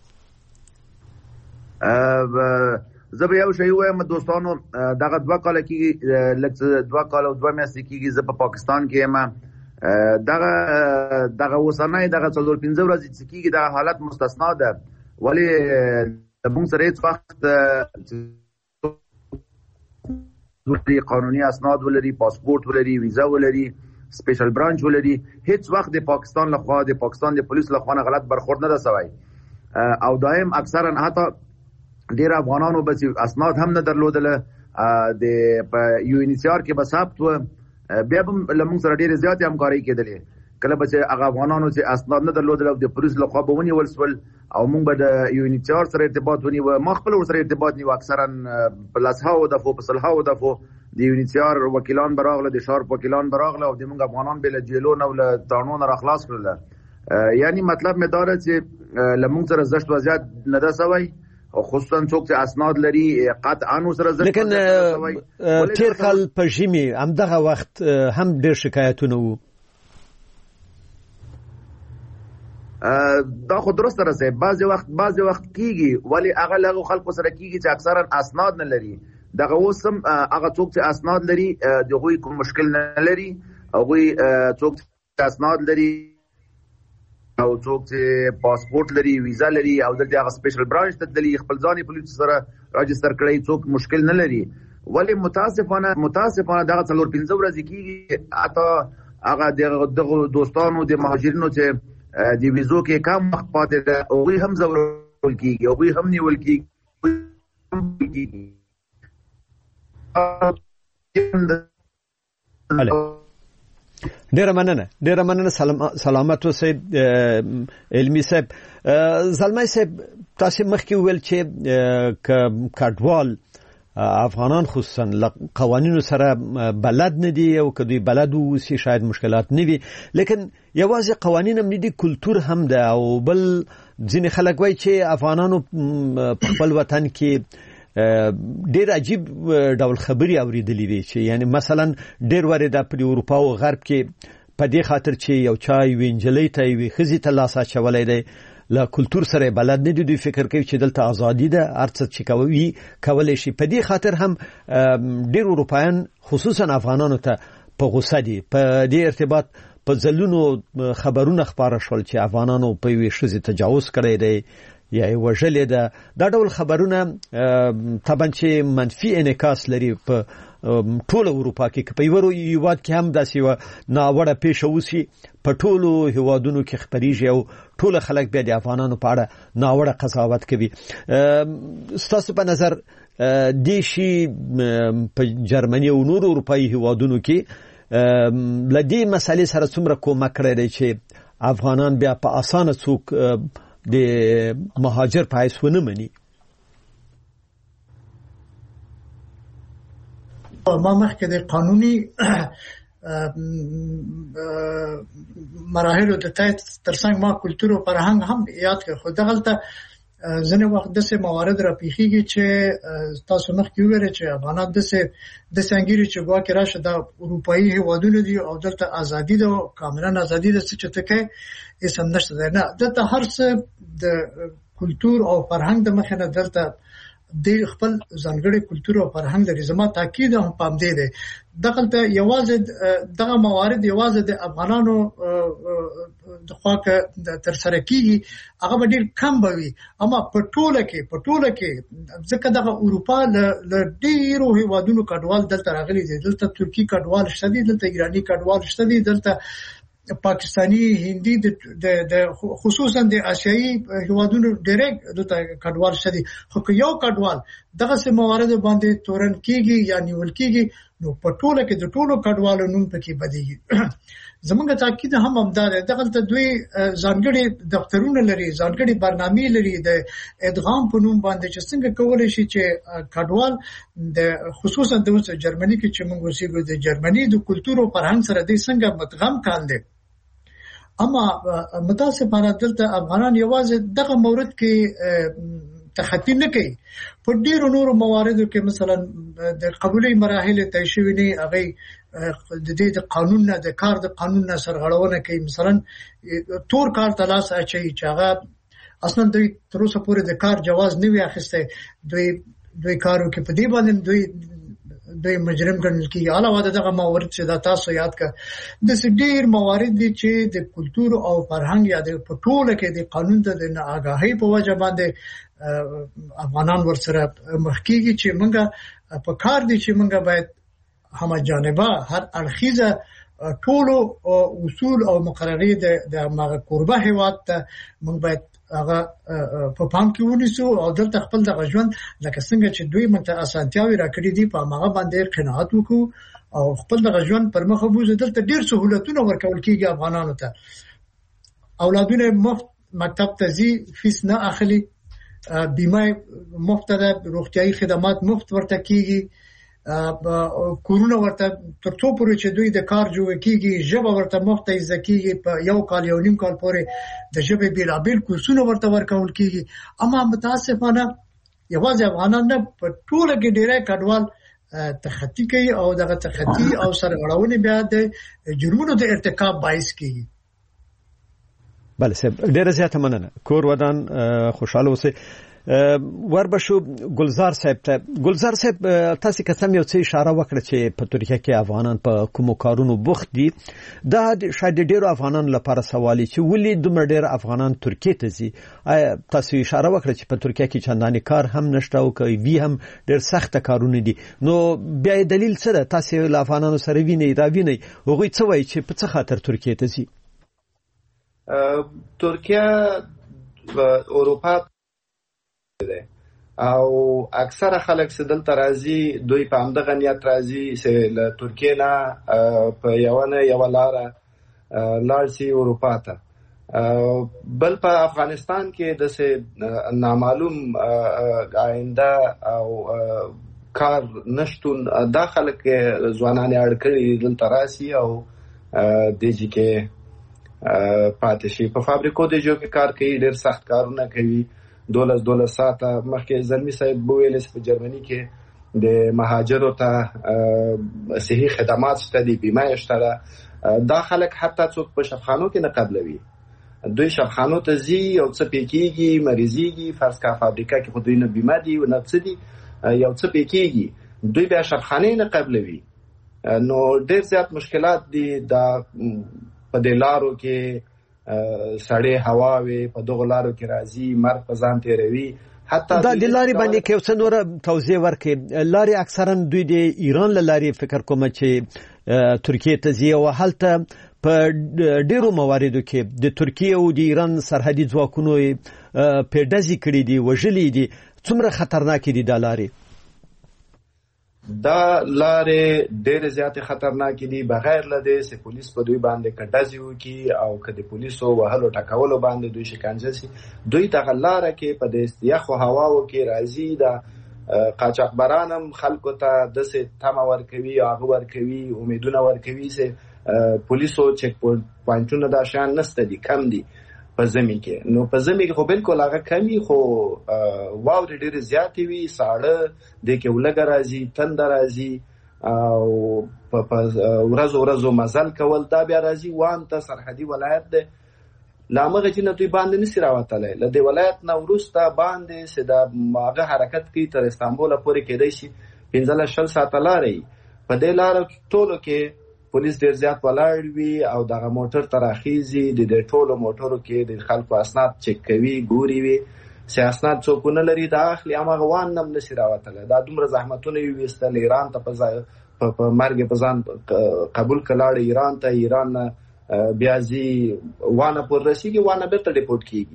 زه به یو شی وایم دوستانو، دغه دوه کاله کېږي، لږ دوه کاله او دوه میاشتې کېږي زه په پاکستان کې یم. دغه دغه اوسنۍ دغه څلور پنځه ورځې چې کېږي دغه حالت مستثنا ده، ولې موږ سره هېڅ وخت قانوني اسناد ولري، پاسپورټ ولري، ویزا ولري، سپیشل برانچ ولري، هېڅ وخت د پاکستان لخوا د پاکستان د پولیس لخوا نه غلط برخورد نه ده سوی. او دایم اکثرا حتی ډېر افغانانو به اسناد هم نه درلودله، د په یو ان ایچ آر کې به ثبت و، بیا به له موږ سره ډېرې زیاتې همکارۍ کېدلې. کله به چې هغه افغانانو چې اسناد نه درلودل او د پولیس لخوا به ونیول سول او موږ به د یو ان ایچ آر سره ارتباط ونیوه، ما خپله ورسره ارتباط نیو. اکثرا په لسهاوو دفعو په سلهاوو دفعو د یو ان ایچ آر وکیلان به راغله، د شارپ وکیلان به راغله او د موږ افغانان به له جیلو نه او له تاڼو نه راخلاص کړله. یعنی مطلب مې دا ده چې له موږ سره زشت وضعیت نه ده سوی، خصوصا څوک چې اسناد لري قطعا سره زړه. لیکن تیر کال په ژمي همدغه وخت هم ډېر شکایتونه وو. دا خو درسته راځي، بعضې وخت بعضې وخت کېږي، ولې هغه له هغو خلکو سره کېږي چې اکثرا اسناد نه لري. دغه اوس هم هغه څوک چې اسناد لري د هغوی کوم مشکل نه لري، هغوی څوک چې اسناد لري او څوک چې پاسپورټ لري، ویزا لري او دلته هغه سپیشل برانچ ته تللي، خپل ځان یې پولیس سره راجستر کړی، څوک مشکل نه لري. ولې متاسفانه متاسفانه دغه څلور پنځه ورځې کېږي، حتی هغه دغه دوستانو د مهاجرینو چې د ویزو کې کم وخت پاتې ده، هغوی هم ځورول کېږي، هغوی هم نیول کېږي. ډیره مننه ډیره مننه سلامت اوسئ علمي صاحب. زلمی صاحب تاسو مخکې ویل چې کډوال افغانان خصوصا قوانینو سره بلد نه دي او که دوی بلد ووسي شاید مشکلات نه وي، لیکن یوازې قوانین هم نه دي، کلتور هم ده. او بل ځینې خلک وایي چې افغانانو په خپل وطن کې ډېر عجیب ډول خبري اوریدلې وي چې یعنی مثلا ډېر واره د اروپا او غرب کې په دې خاطر چې یو چای وینجلې ته وي خزي ته لاس اچولې دی لا کلچر سره بلد نه دي دوی فکر کوي چې دلته ازادي ده ارڅ چې کوي کولای شي په دې خاطر هم ډېر اروپایان خصوصا افغانانو ته په غوسه دي په دې ارتباط په ځلونو خبرونه خبره شول چې افغانانو په وی شزي تجاوز کړی دی یا وژلې ده دا ډول خبرونه طبعا چې منفي انعکاس لري په ټول اروپا کې په یو یواد کې هم داسې و ناوړه پیښه وسی په ټولو هیوادونو کې خبريږي او ټول خلک بیا د افغانانو په اړه ناوړه قضاوت کوي. ستاسو په نظر د شي په جرمني او نور اروپאי هیوادونو کې لدی مسالې سره څومره کومک کړی چې افغانان بیا په اسانه څوک د مهاجر په حیث ونه مني؟ ما مخکې د قانوني مراحل د ترڅنګ ما کلتور او فرهنګ هم یاد کړ خو دغلته ځنه وخت د سه موارد را پیخیږي چې تاسو مخکې ویل چې افغانان د سه د څنګه چې ګوا کې راشه د اروپאי هیوادونو دي او دلته ازادي ده کاملا ازادي ده چې ته کې هیڅ هم نشته نه دلته هر څه د کلتور او فرهنګ د مخه نه دلته د خپل ځانګړي کلتور او فرهنګ لري زما تاکید هم پام دی دی دغلته یوازې دغه موارد یوازې د افغانانو د خواکه تر سره کیږي هغه ډیر کم بوي اما په ټوله کې په ټوله کې ځکه دغه اروپا ل ډیرو هیوادونو کډوال دلته راغلي دي دلته ترکی کډوال شته دي دلته ایرانی کډوال شته دي دلته پاکستانی هندي د خصوصا د آسیایي هیوادونو ډیرک دلته کډوال شته دي خو یو کډوال دغه سه موارد باندې تورن کیږي یا نیول کیږي نو په ټوله کې د ټولو کډوالو نوم پکې بدیږي. زمونږ تاکید هم همدار دغه ته دوی ځانګړي دفترونه لري ځانګړي برنامې لري د ادغام په نوم باندې چې څنګه کولای شي چې کډوال د خصوصا د جرمني کې چې موږ اوسېږو د جرمني د کلتور او فرهنګ سره د څنګه متغم کاندي اما متاسفانه دلته افغانان یوازې دغه مورد کې تخطی نه کوي په ډیرو نورو مواردو کې مثلا د قبولي مراحل طی شوی نه هغه د دې د قانون نه د کار د قانون نه سرغړونه کوي مثلا تور کار تلاش اچي چې هغه اصلا دوی تر اوسه پورې د کار جواز نه وی اخیسته دوی دوی کارو کې په دې باندې دوی دوی مجرم ګڼل کیږي علاوه دغه موارد چې دا تاسو یاد کا د ډیر موارد دي چې د کلتور او فرهنګ یا د پټوله کې د قانون د ناآگاهی په وجه باندې افغانان ورسره مخکېږي چې موږ په کار دي چې موږ باید هم جانبه هر اړخیزه ټول اصول او مقررات د مغه قربه هیواد ته موږ باید هغه په پام کې ونیسو او دلته خپل د ژوند لکه څنګه چې دوی مته اسانتیاوي راکړي دي په هغه باندې قناعت وکړو او خپل د ژوند پر مخ وبوزو دلته ډیر سہولتونه ورکول کیږي افغانانو ته اولادونه مفت مکتب ته ځي فیس نه اخلي بیمه مفت ده روغتيایي خدمات مفت ورته کیږي کورونه ورته تر څو پورې چې دوی د کار جوړ کیږي ژبه ورته مفت ځکیږي په یو کال یو نیم کال پورې د ژبې بیلابیل کورسونه ورته ورکول کیږي اما متاسفانه یوازې افغانان نه په ټوله کې ډیره کډوال تخطی کوي او دغه تخطی او سرغړونه بیا د جرمونو د ارتکاب باعث کیږي. بله صاحب ډیره زیاته مننه کور ودان خوشاله اوسئ. وربشو ګلزار صاحب ته ګلزار صاحب تاسو کسم یو څه اشاره وکړه چې په ترکیه کې افغانان په کوم کارونو بوخت دي دا شاید ډیرو افغانان لپاره سوالي چې ولې دومره ډیر افغانان ترکیه ته ځي تاسو اشاره وکړه چې په ترکیه کې چنداني کار هم نشته او کوي وی هم ډیر سخت کارونه دي نو بیا دلیل څه ده تاسو له افغانانو سره ویني دا ویني هغه څه وایي چې په څه خاطر ترکیه ته ځي؟ ترکیه اروپا او اکثره خلک چې دلته راځي دوی په همدغه نیت راځي چې له ترکیه نه په یو نه یو لار لاړ شي اروپا ته بل په افغانستان کې د نامعلوم آینده او کار نشټون دا خلک ځوانان اړ کړي دلته راشي او د جې کې پاتې شي په فابریکو د جو کې کار کوي ډېر سخت کارونه کوي دولس دولس ساعته مخکې زلمی صاحب ویل چې په جرمني کې د مهاجرو ته صحي خدمات شته دي، بیمه شته. دا خلک حتی څوک په شفخانو کې نه قبلوي، دوی شفخانو ته ځي یو څه پیکېږي، مریضېږي، فرض کا فابریکه کې خو دوی نه بیمه دي و نه څه دي، یو څه پیکېږي، دوی بیا شفخانې نه قبلوي. نو ډېر زیات مشکلات دي دا په دې لارو کې، سړې هواوې په دغو لارو کې راځي، مرګ په ځان تېروي. حتی دا د لارې باندې کې څه نوره توضیح ورکړي. لارې اکثرا دوی د ایران له لارې فکر کوم چې ترکیه ته ځي او هلته په ډیرو مواردو کې د ترکیه او د ایران سرحدي ځواکونو پیډزي کړي دي، وژلي دي. څومره خطرناک دي دا لارې؟ دا لارې ډېرې زیاتې خطرناکې دي، بغیر له دې چې پولیس په دوی باندې کډزې وکړي او که د پولیسو وهلو ټکولو باندې دوی شکنجه شي. دوی دغه لاره کې په دې یخو هواو کې راځي، د قاچاقبران هم خلکو ته داسې تمه ورکوي، هغه ورکوي، امیدونه ورکوي چې پولیسو چک پوینټونه دا شیان نسته دي، کم دي په ژمي کې. نو په ژمي کې خو بالکل هغه کمي، خو واورې ډېرې زیاتې وي، ساړه دې کې ولږه راځي، تنده راځي او په ورځو ورځو مزل کول دا بیا راځي. وان ته سرحدي ولایت دی، له همغه چې نه دوی باندې نسي راوتلی. له دې ولایت نه وروسته باندې چې د هغه حرکت کوي تر استانبوله پورې کېدی شي پنځلس شل ساعته لاره وي. په دې لارو ټولو کې پولیس ډېر زیات ولاړ وي او دغه موټر ته راخیږي، د دې ټولو موټرو کې د خلکو اسناد چک کوي، ګوري وي چې اسناد څوک ونه لري دا اخلي، همغه وان هم نسي راوتلی. دا دومره زحمتونه یې ویستل، ایران ته په مرګ په ځان قبول کړه، ایران ته، ایران نه بیا ځي وانه پور رسیږي، وانه بیرته ډیپورټ کیږي.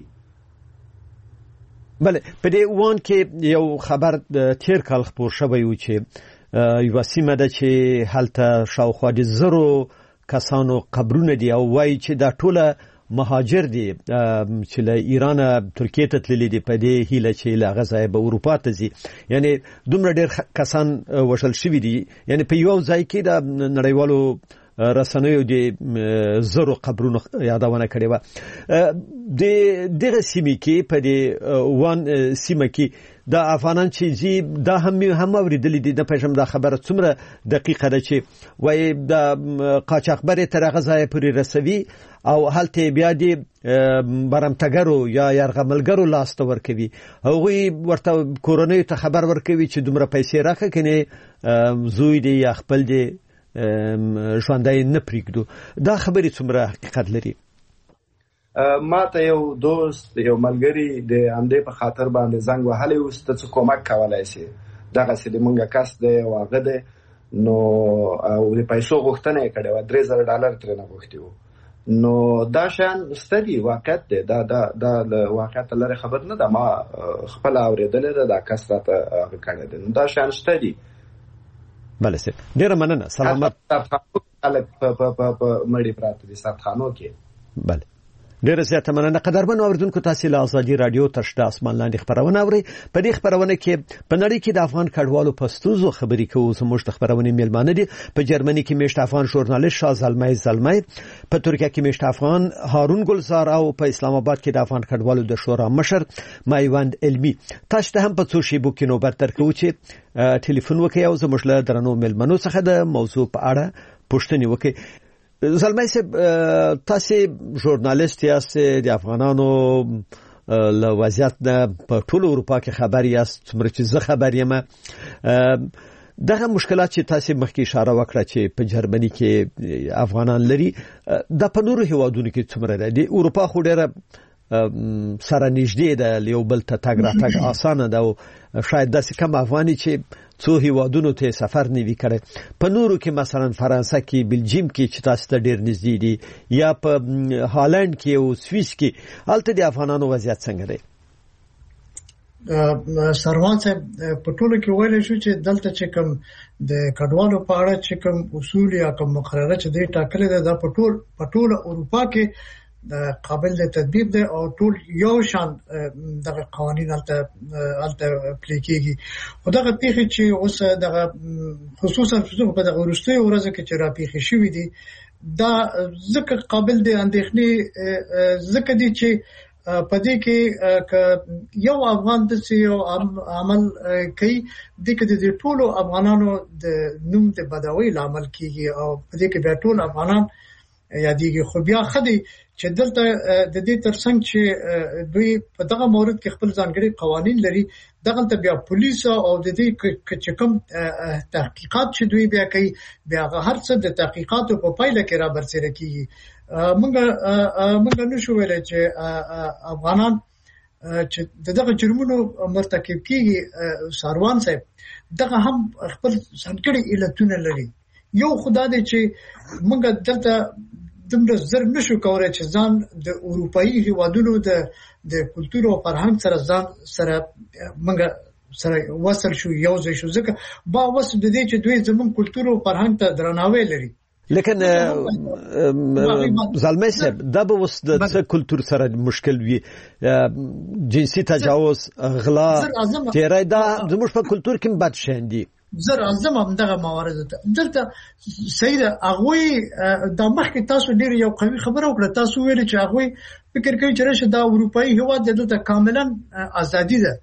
بله، په دې وان کې یو خبر تیر کال خپور شوی و چې یوه سیمه ده چې هلته شاوخوا د زرو کسانو قبرونه دي او وایي چې دا ټوله مهاجر دي چې له ایران ترکیه ته تللي دي په دې هیله چې له هغه ځایه به اروپا ته ځي. یعنې دومره ډېر کسان وژل شوي دي، یعنې په یو ځای کې د نړیوالو رسنیو د زرو قبرونو یادونه کړې وه. د دغه سیمې کې په دې وان سیمه کې د افغانان چې ځي دا هم هم اورېدلي دي. نه پوهېږم دا خبره څومره دقیقه ده چې وایي د قاچاقبرې تر هغه ځایه پورې رسوي او هلته بیا د برمتګرو یا یرغملګرو لاس ته ورکوي. هغوی ورته کورنیو ته خبر ورکوي چې دومره پیسې راکړه کنې زوی دی یا خپل دی ژوندی نه پرېږدو. دا خبرې څومره حقیقت لري؟ ما ته یو دوست، یو ملګري د همدې په خاطر باندې زنګ وهلی و چې ته څه کومک کولی شي، دغسې د مونږ کس دی او هغه دی، نو او د پیسو غوښتنه یې کړې وه، درې زره ډالر ترېنه غوښتي وو. نو دا شیان شته دي، واقعیت دی، دا دا دا له واقعیت لرې خبر نه ده، ما خپله اورېدلې ده، دا کس راته هغه کړی دی. نو دا شیان شته دي. بله صاحب، ډېره مننه. سلامت. خلک په مړي پراته دي سرخانو کې. بله، ډېره زیاته مننه. قدرمنو اورېدونکو، تاسې له ازادي راډیو تر شته اسمان لاندې خپرونه اورئ. په دې خپرونه کې په نړۍ کې د افغان کډوالو په ستونزو خبرې کوو. زموږ د خپرونې میلمانه دي په جرمني کې میشت افغان ژورنالیست شاه زلمی زلمی، په ترکیه کې میشت افغان هارون ګلزار او په اسلام آباد کې د افغان کډوالو د شورا مشر میوند علمي. تاسو ته هم په څو شیبو کې نوبت درکوو چې ټلیفون وکړئ او زموږ له درنو میلمنو څخه د موضوع په اړه پوښتنې وکړئ. زلمی صاحب، تاسې ژورنالیست یاست، د افغانانو له وضعیت نه په ټول اروپا کې خبر یاست، څومره چې زه خبر یم. دغه مشکلات چې تاسې مخکې اشاره وکړه چې په جرمني کې افغانان لري، دا په نورو هیوادونو کې څومره ده؟ د اروپا خو ډېره سره نږدې ده، یو بل ته تګ راتګ اسانه ده او شاید داسې کم افغاني چې څو هیوادونو ته سفر نه وي کړی. په نورو کې مثلا فرانسه کې، بلجیم کې چې تاسو ته ډېر نږدې دي، یا په هالند کې او سویس کې، هلته د افغانانو وضعیت څنګه دی؟ سروان صاحب، په ټولو کې ویلی شو چې دلته چې کوم د کډوالو په اړه چې کوم اصول یا کوم مقرره چې دی ټاکلې ده، دا په ټول په ټوله اروپا کې قابل د تطبیق دی او ټول یو شان دغه قوانین هلته هلته پلي کېږي. خو دغه پیښې چې اوس دغه خصوصا په دغه وروستیو ورځو کې چې راپېښې شوي دي، دا ځکه قابل د اندېښنې ځکه دي چې پدې کې یو افغان د یو عمل کوي د کې د ټولو افغانانو د نوم د بدوي لامل کیږي او پدې کې به ټول افغانان یادېږي. خو بیا خدي چې دلته د دې ترڅنګ چې دوی په دغه مورد کې خپل ځانګړي قوانين لري، دغه ته بیا پولیس او د دې چې کوم تحقیقات چې دوی بیا کوي، بیا هر څه د تحقیقاتو په پایله کې را برسېره کیږي. موږ موږ نشو ویلای چې افغانان چې دغه جرمونو مرتکب کیږي. ساروان صاحب دغه هم خپل ځانګړي علتونه لري. یو خدای دې چې موږ دلته دمر زر نشو کولای چې ځان د اروپאי هیوادونو د د کلتور او فرهنګ سره ځان سره موږ سره وصل شو، یو ځای شو، ځکه با وس د دې چې دوی زموږ کلتور او فرهنګ ته درناوی لري. لیکن زلمه صاحب دا به وس د څه کلتور سره مشکل وي، جنسي تجاوز، غلا، تیرای، دا زموږ په کلتور کې بد شین دي. زر اعظم هم دغه موارد ته دلته سید اغوی د مخکې تاسو ډیر یو قوي خبره وکړه. تاسو ویل چې اغوی فکر کوي چې راشد د اروپאי هیواد دلته کاملا ازادي ده.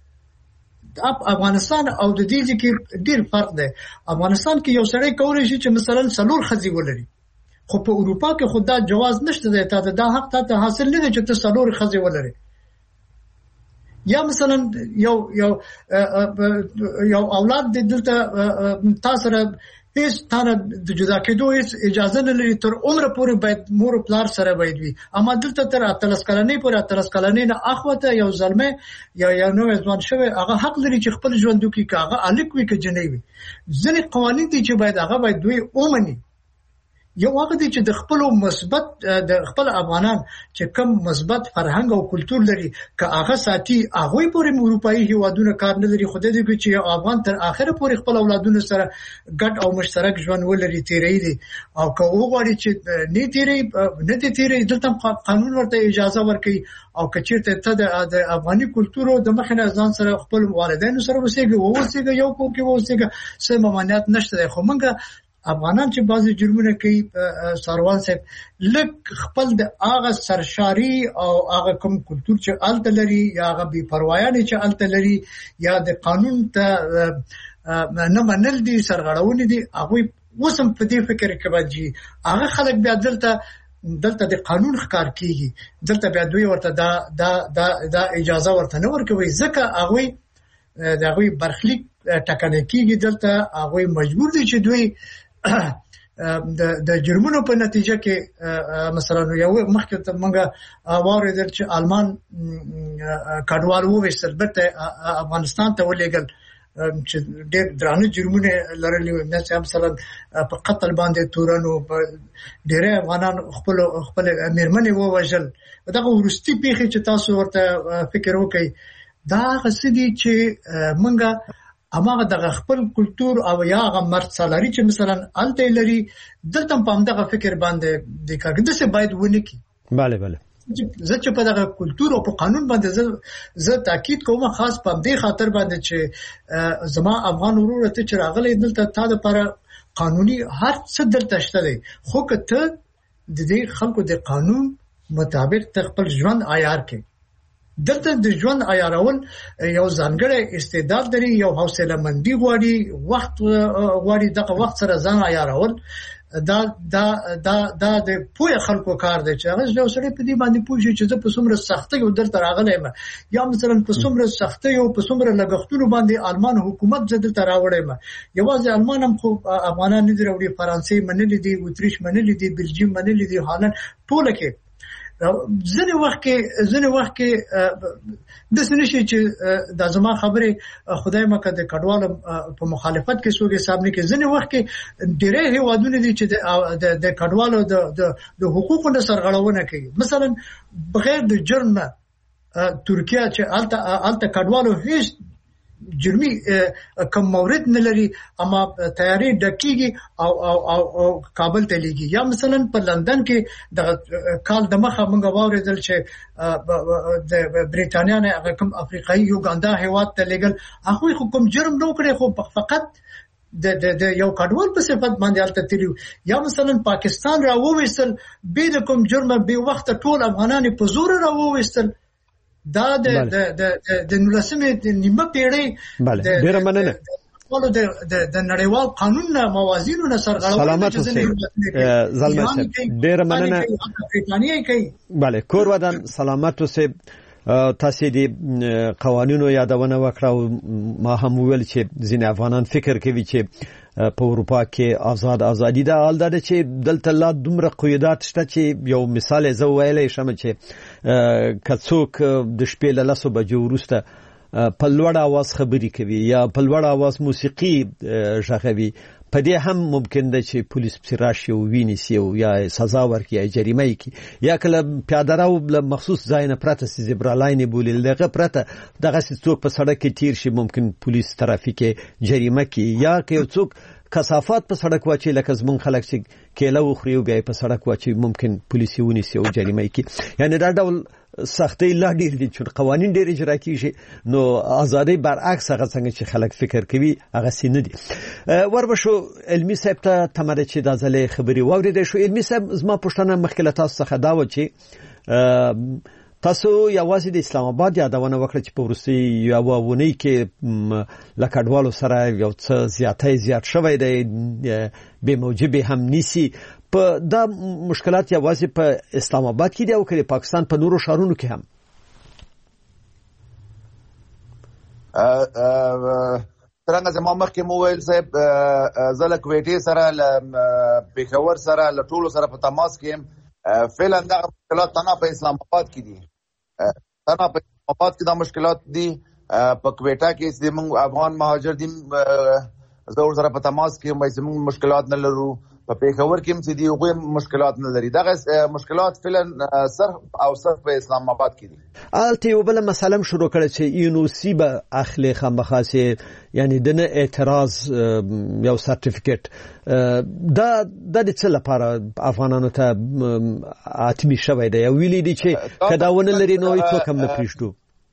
اپ افغانستان او د دې کې ډیر فرق دی. افغانستان کې یو سړی کولای شي چې مثلا سلور خزي ولري، خو په اروپا کې خدا جواز نشته دی. ته دا حق ته حاصل نه دی چې ته سلور خزي ولري. یا مثلا یو یو یو اولاد د دلته تاسو را هیڅ تانه د جدا کېدو هیڅ اجازه نه لري، تر عمر پورې باید مور پلار سره باید وي. اما دلته تر اتلس کلنې پورې اتلس کلنې نه اخوته یو ظلمه یا یو نو ځوان شوی هغه حق لري چې خپل ژوند وکړي، هغه الک وي که جنې وي. ځینې قوانين دي چې باید هغه باید دوی اومني. یو وخت دی چې د خپل مثبت د خپل افغانان چې کم مثبت فرهنګ او کلتور لري که هغه ساتي، هغه پورې اروپאי هیوادونه کار نه لري. خو د دې چې افغان تر اخره پورې خپل اولادونو سره ګډ او مشترک ژوند ولري تیرې دي. او که وګوري چې نه تیرې نه تیرې دلته قانون ورته اجازه ورکړي، او که چیرته ته د افغاني کلتور د مخنه ځان سره خپل والدینو سره وسیږي وسیږي یو کو کې وسیږي سم ممانعت نشته. خو موږ افغانان چې بعضی جرمونه کوي ساروان صاحب لک خپل د هغه سرشاري او هغه کوم کلتور چې الته لري یا هغه بي پروايانه چې الته لري یا د قانون ته نه منل دي، سرغړونه دي، هغه وسم په دې فکر کې باندې هغه خلک بیا دلته دلته د قانون ښکار کیږي. دلته بیا دوی ورته دا دا دا, دا اجازه ورته نه ورکوي، ځکه هغه د هغه برخلیک ټاکنه کیږي. دلته هغه مجبور دي چې دوی د د جرمونو په نتیجه کې مثلا یو مخکې ته موږ واردل چې آلمان کډوال وویستل بته افغانستان ته ولېګل چې ډېر درانه جرمونه لرلي، مثلا په قتل باندې تورنو ډېر افغانان خپل خپل میرمنې ووژل. دغه ورستي پیښې چې تاسو ورته فکر وکړئ دا غسدي چې موږ اماغه د خپل کلتور او یا غ مرد سالاري چې مثلا الته لري دلته په همدغه فکر باندې د کارګد څه باید ونه کی. bale bale زه چې په دغه کلتور او په قانون باندې زه زه تاکید کوم، خاص په دې خاطر باندې چې زما افغان ورور ته چې راغلي دلته تا د پر قانوني هر څه دلته شته دی. خو کته د دې خلکو د قانون مطابق خپل ژوند عیار کې دلته د ژوند عیارول یو ځانګړی استعداد لري، یو حوصله مندي غواړي، وخت غواړي. دغه وخت سره ځان عیارول دا دا دا دا د پوهه خلکو کار دی چې هغه یو سړی په دې باندې پوښي چې زه په څومره سختۍ او دلته راغلی یم، یا مثلا په څومره سختۍ او په څومره لګښتونو باندې آلمان حکومت زه دلته راوړی یم. یوازې آلمان هم خو افغانان نه دی راوړي، فرانسې منلي دي، اتریش منلي دي، بلجیم منلي دي، هالند ټوله کې. ځنه وخت کې ځنه وخت کې د سنشي چې د زما خبره خدای مکه د کډوالو په مخالفت کې سوګي صاحب نه کې ځنه وخت کې ډېرې هیوادونه دي چې د کډوالو د د حقوقو نه سرغړونه کوي. مثلا بغیر د جرم ترکیه چې الته الته کډوالو هیڅ جرمي کوم مورد نه لري، اما تیاری ډکیږي او او او کابل ته لګي. یا مثلا په لندن کې د کال د مخه موږ واوریدل چې د بریټانیا نه کوم افریقایي یوګاندا هیواد ته لګل، هغه کوم جرم نه کړی، خو فقط د د یو کډوال په صفت باندې الته تلو یا مثلا پاکستان راوويستل به کوم جرم به وخت ټول افغانان په زور راوويستل دا د د د نولسمې نیمه پیړۍ بله ډیره مننه ولو د د نړیوال قانون نه موازینو نه سرغړونه سلامت اوسئ زلمه صاحب ډیره مننه برتانیې کوي بله کور ودان سلامت اوسئ تاسو د قوانینو یادونه وکړه ما هم ویل چې ځینې افغانان فکر کوي چې په اروپا کې آزاد ازادي ده حال ده چې دلته لا دومره قیودات شته چې یو مثال زه ویلی شم چې که څوک د شپې له لسو بجو وروسته په لوړ اواز خبرې کوي یا په لوړ اواز موسیقي غږوي په دې هم ممکن ده چې پولیس پسې راشي او وینیسي او یا سزا ورکړي یا جریمه یې کړي یا کله پیاده رو له مخصوص ځای نه پرته چې زیبرا لاین یې بولي له هغه پرته دغسې څوک په سړک کې تیر شي ممکن پولیس ترافیک یې جریمه کړي یا که یو څوک کثافات په سړک واچي لکه زمونږ خلک چې کیله وخوري او بیا په سړک واچي ممکن پولیس یې ونیسي او جریمه یې کړي یعنې دا ډول سختۍ لا ډېر دي چې قوانین ډېر اجرا کیږي نو ازادۍ برعکس هغه څنګه چې خلک فکر کوي هغسې نه دي وربشو علمي صاحب ته تمه ده چې دا ځلې خبرې واورېدی شو علمي صاحب زما پوښتنه مخکې له تاسو څخه دا وه چې تاسو یوازې د اسلام آباد یادونه وکړه چې په وروستۍ یوه اونۍ کې له کډوالو سره یو څه زیاتی زیات شوی دی بې موجبې هم نیسي په دا مشکلات یوازې په اسلام آباد کې دي او که د پاکستان په نورو ښارونو کې هم څرنګه زما مخکې مو ویل صاحب زه له کویټې سره له پېښور سره له ټولو سره په تماس کې یم فعلا دغه مشکلات تنها په اسلام آباد کې دي تنها په اسلام آباد کې دا مشکلات دي په کویټه کې زموږ افغان مهاجر دي زه ورسره په تماس کې یم وایي زموږ مشکلات نه لرو په پېښور کې هم چې دي هغوی مشکلات نه لري دغه مشکلات فعلا صرف او صرف په اسلام آباد کې دي هلته یو بله مسله هم شروع کړه چې یونوسي به اخلي خامخا چې یعنې د نه اعتراض یو سرټیفیکټ دا دا د څه لپاره افغانانو ته حتمي شوی دی او ویلي دي چې که دا ونه لري نو هېڅوک هم نه پرېږدو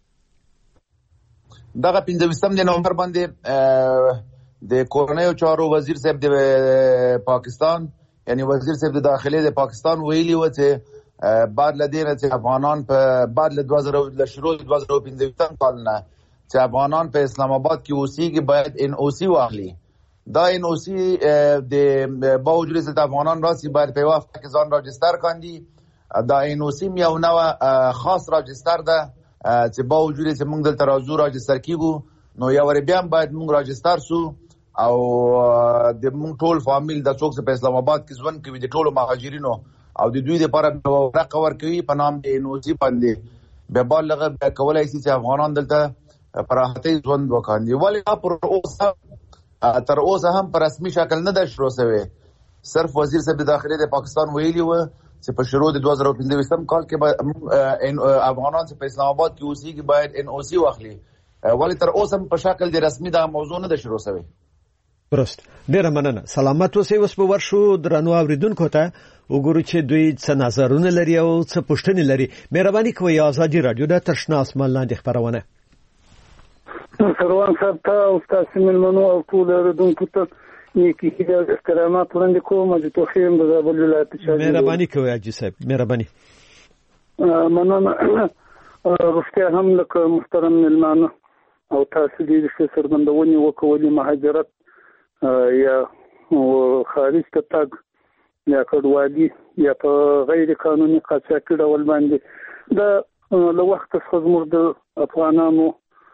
دغه پنځه ویشتم د نومبر باندې د کورنیو چارو وزیر صاحب د پاکستان یعنی وزیر صاحب د داخلي د پاکستان ویلي و چې بعد له دې نه چې افغانان په بعد له دوه زره له شروع دوه زره پنځه ویشتم کال نه چې افغانان په اسلام آباد کې اوسېږي باید ان او سی واخلي دا ان او سی د باوجود چې افغانان راسي باید په وخت کې ځان راجستر کاندي دا ان او سی یو نوع خاص راجستر ده چې باوجود چې موږ دلته راځو راجستر کیږو نو یو ور بیا باید موږ راجستر سو او د موږ ټول فامیل د څوک په اسلام آباد کې ژوند کوي د ټولو مهاجرینو او د دوی لپاره ورقه ورکوي په نام د ان او سی باندې به بالغ به کولای شي چې افغانان دلته په راحتۍ ژوند وکړي ولې پر اوسه تر اوسه هم په رسمي شکل نه ده شروع شوی صرف وزیر صاحب د داخلي د پاکستان ویلي و چې په شروع د دوه زره پنځه ویشتم کال کې افغانان چې په اسلام آباد کې اوسېږي باید ان او سی واخلي ولې تر اوسه په شکل د رسمي دا موضوع نه ده شروع شوی درست ډیره مننه سلامت اوسئ اوس به ورشو درنو اوریدونکو ته وګورو چې دوی څه نظرونه لري او څه پوښتنې لري مهرباني کوئ ازادي رادیو د ترشنا اسمان لاندې خبرونه سروان صاحب ته او تاسو ملمنو او ټول اوریدونکو ته نیکی هدایت احترامات وړاندې کوم چې توخیم د زابل ولایت شاهد مهرباني کوئ حاجي صاحب مهرباني مننه رښتیا هم لکه محترم ملمانه او تاسو دې د څرګندونې وکولې مهاجرت یا خارج ته تګ یا کډوالي یا په غیر قانوني قاچاقي ډول باندې د له وخت څخه زموږ د افغانانو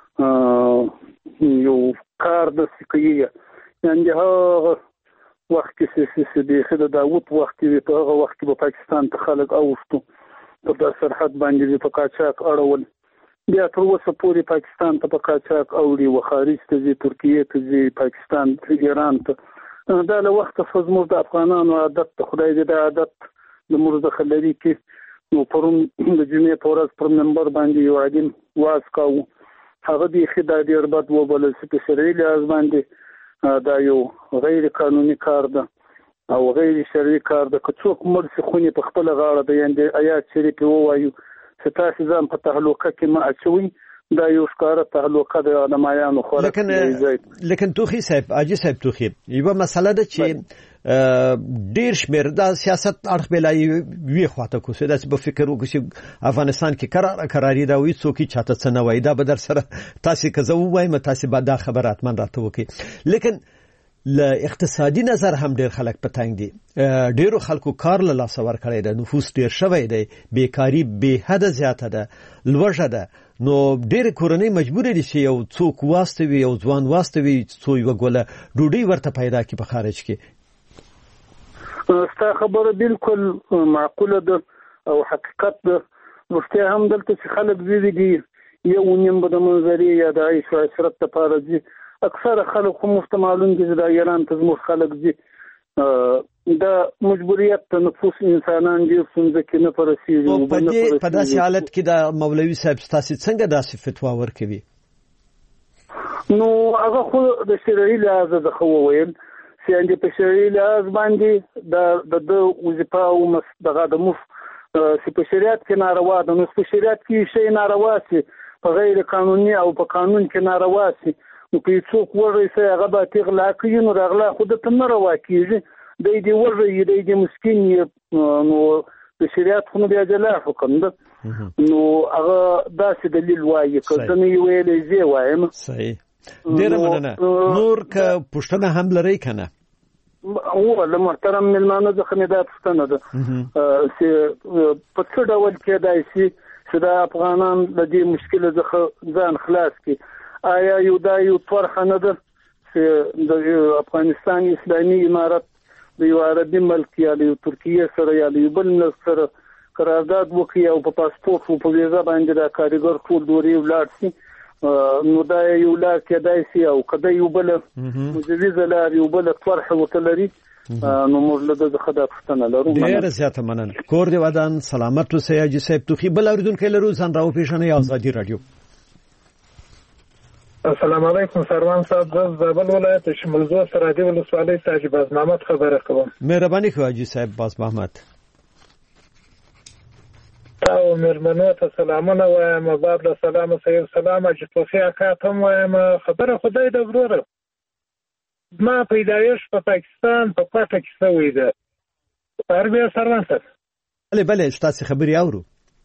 یو کار داسې کوي یعنې هغه وخت کې چې بیخي د داود وخت کې په هغه وخت کې به پاکستان ته خلک اوښتو په دا سرحد باندې په قاچاق اړول بیا تر اوسه پورې پاکستان ته په قاچاق اوړي و خارج ته ځي ترکیې ته ځي پاکستان ته ایران ته دا له وخته څخه زموږ د افغانانو عادت ته خدای دې د عادت د مرزخه لري کې نو پرون د جمعې په ورځ پر منبر باندې یو عالم واعظ کاوه هغه بیخي دا ډېر بد وبلل چې په شرعي لحاظ باندې دا یو غیر قانوني کار ده او غیر شرعي کار ده که څوک مړ شي خونې په خپله غاړه ده یعنې آیات شریف ووایو چې تاسې ځان په تهلوکه کې مه اچوئ دا یو ښکاره تعلقه د علمایانو خوره لیکن لیکن توخی صاحب اجي صاحب توخی یو مسله ده چې ډیر شمیر د سیاست اړخ بلای وی خواته کو سده په فکر وکړي چې افغانستان کې قرار قراری دا وی څوک چاته څه نه وای دا به در سره تاسو که زه وایم تاسو به دا خبرات من راته وکي لیکن ل اقتصادي نظر هم ډیر خلک پتنګ دي ډیرو خلکو کار له لاس ور کړی دی نفوس ډیر شوی دی بیکاری به حد زیاته ده لوړه ده نو ډیر کورنۍ مجبور دي چې یو څوک واستوي یو ځوان واستوي څو یو ګوله ډوډۍ ورته پیدا کی په خارج کې ستا خبره بالکل معقوله ده او حقیقت ده مفتي هم دلته چې خلک زیږي دي یو نیم به د منظري یا د عيش او عشرت لپاره دي اکثر خلک خو مفتمالون دي د ایران ته زموږ خلک دي د مجبوریت ته نفوس انسانان دي څنګه کې نه پرسیږي په داسې حالت کې د مولوي صاحب تاسو څنګه داسې فتوا ورکوي نو هغه خو د شرعي لحاظ د خو ویل چې په شرعي لحاظ باندې د د وظیفه او دغه د مف چې په شریعت کې ناروا ده نو په شریعت کې شی ناروا سي په غیر قانوني او په قانون کې ناروا سي نو که څوک ورې سي هغه به تغلا کوي نو رغلا خود ته نه روا کیږي د دې ورې د دې مسكين نو د شریعت خو بیا جلا حکم ده نو هغه داسې دلیل وایي کله نه ویلې زی وایم صحیح ډیر مننه نور که پښتنه هم لري کنه هو له محترم ملمانو ځخه نه دا پښتنه ده چې په څه ډول کې دای شي چې د افغانان د دې مشکل ځخه ځان خلاص کړي آیا یو دا یو طرحه نه ده چې د افغانستان اسلامي امارت د یو عربي ملک یا د ترکیه سره یا د بل ملک سره قرارداد وکړي او په پاسپورت او په ویزا باندې د کارګر ټول دوري ولاړ شي نو دا یو لار کېدای شي او کله یو بل مجوز لار یو بل طرحه وتلري نو موږ له دغه خدای پښتنه لرو ډیر زیاته مننه کور دی ودان سلامت اوسئ اجي صاحب توخی بل اوریدونکو لرو ځان راو پیښنه آزادي رادیو السلام علیکم سروان صاحب زه زابل ولایت شمولزو سرادی ولسوالۍ تاج باز محمد خبره کوم مهرباني کوئ اجي صاحب باز محمد تاسو مرمنو ته سلامونه وایم باب له سلام سید سلام چې توفیق کاتم وایم خبره خدای د وروره ما پیدایش په پاکستان په کوټه کې سوې ده پربیا سروان صاحب بله بله تاسو خبري اورو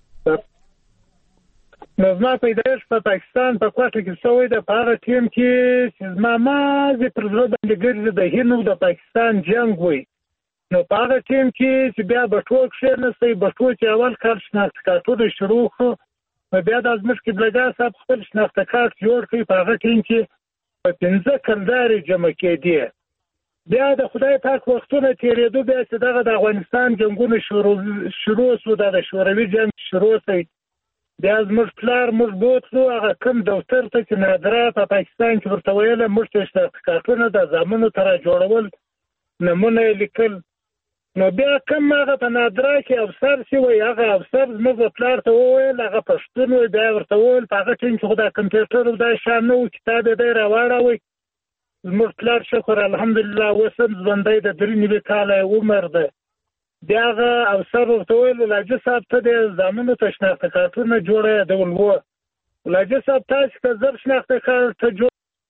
نو زما پیدایش په پاکستان په کوټه کې سوې ده په هغه ټیم کې چې زما مازې پر زړه باندې ګرځي د هند او د پاکستان جنګ وي نو په هغه ټیم کې چې بیا بټوه کښېنستی بټوه چې اول کال شناخته کارتونه شروع کړو نو بیا د زموږ قبلګاه صاحب خپل شناخته کارت جوړ کړي په هغه ټیم کې په پنځه کندارې جمع کېدې بیا د خدای پاک وختونه تېرېدو بیا چې دغه د افغانستان جنګونه شروع شروع شو د شوروي جنګ شروع شوی بیا زموږ پلار موږ بوتلو هغه کوم دفتر ته چې نادره په پاکستان کې ورته ویله موږ ته شناخته کارتونه د زامنو ته راجوړول نمونه یې لیکل نو بیا کوم هغه په نادره کې افسر چې وایي هغه افسر زموږ پلار ته وویل هغه پښتون وایي بیا ورته وویل په هغه ټیم کې خو دا کمپیوټر او دا شیان نه و کتاب یې دی راواړوئ زموږ پلار شکر الحمدلله اوس هم ژوندی د درې نوي کاله عمر ده بیا هغه افسر ورته وویل ولاجه صاحب ته د زامنو ته شناخته کارتونه جوړه یادول وه ولاجه صاحب تاسو که زر شناخته کارت جوړ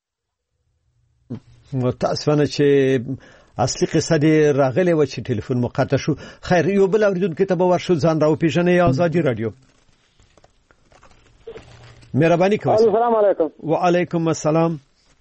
متاسفانه چې اصلي قصه دې راغلې و چې ټلیفون مقطع شو خیر یو بل اوریدونکو ته به ورشو ځان راو پیژنې آزادي رادیو مهرباني کوئ السلام علیکم وعلیکم السلام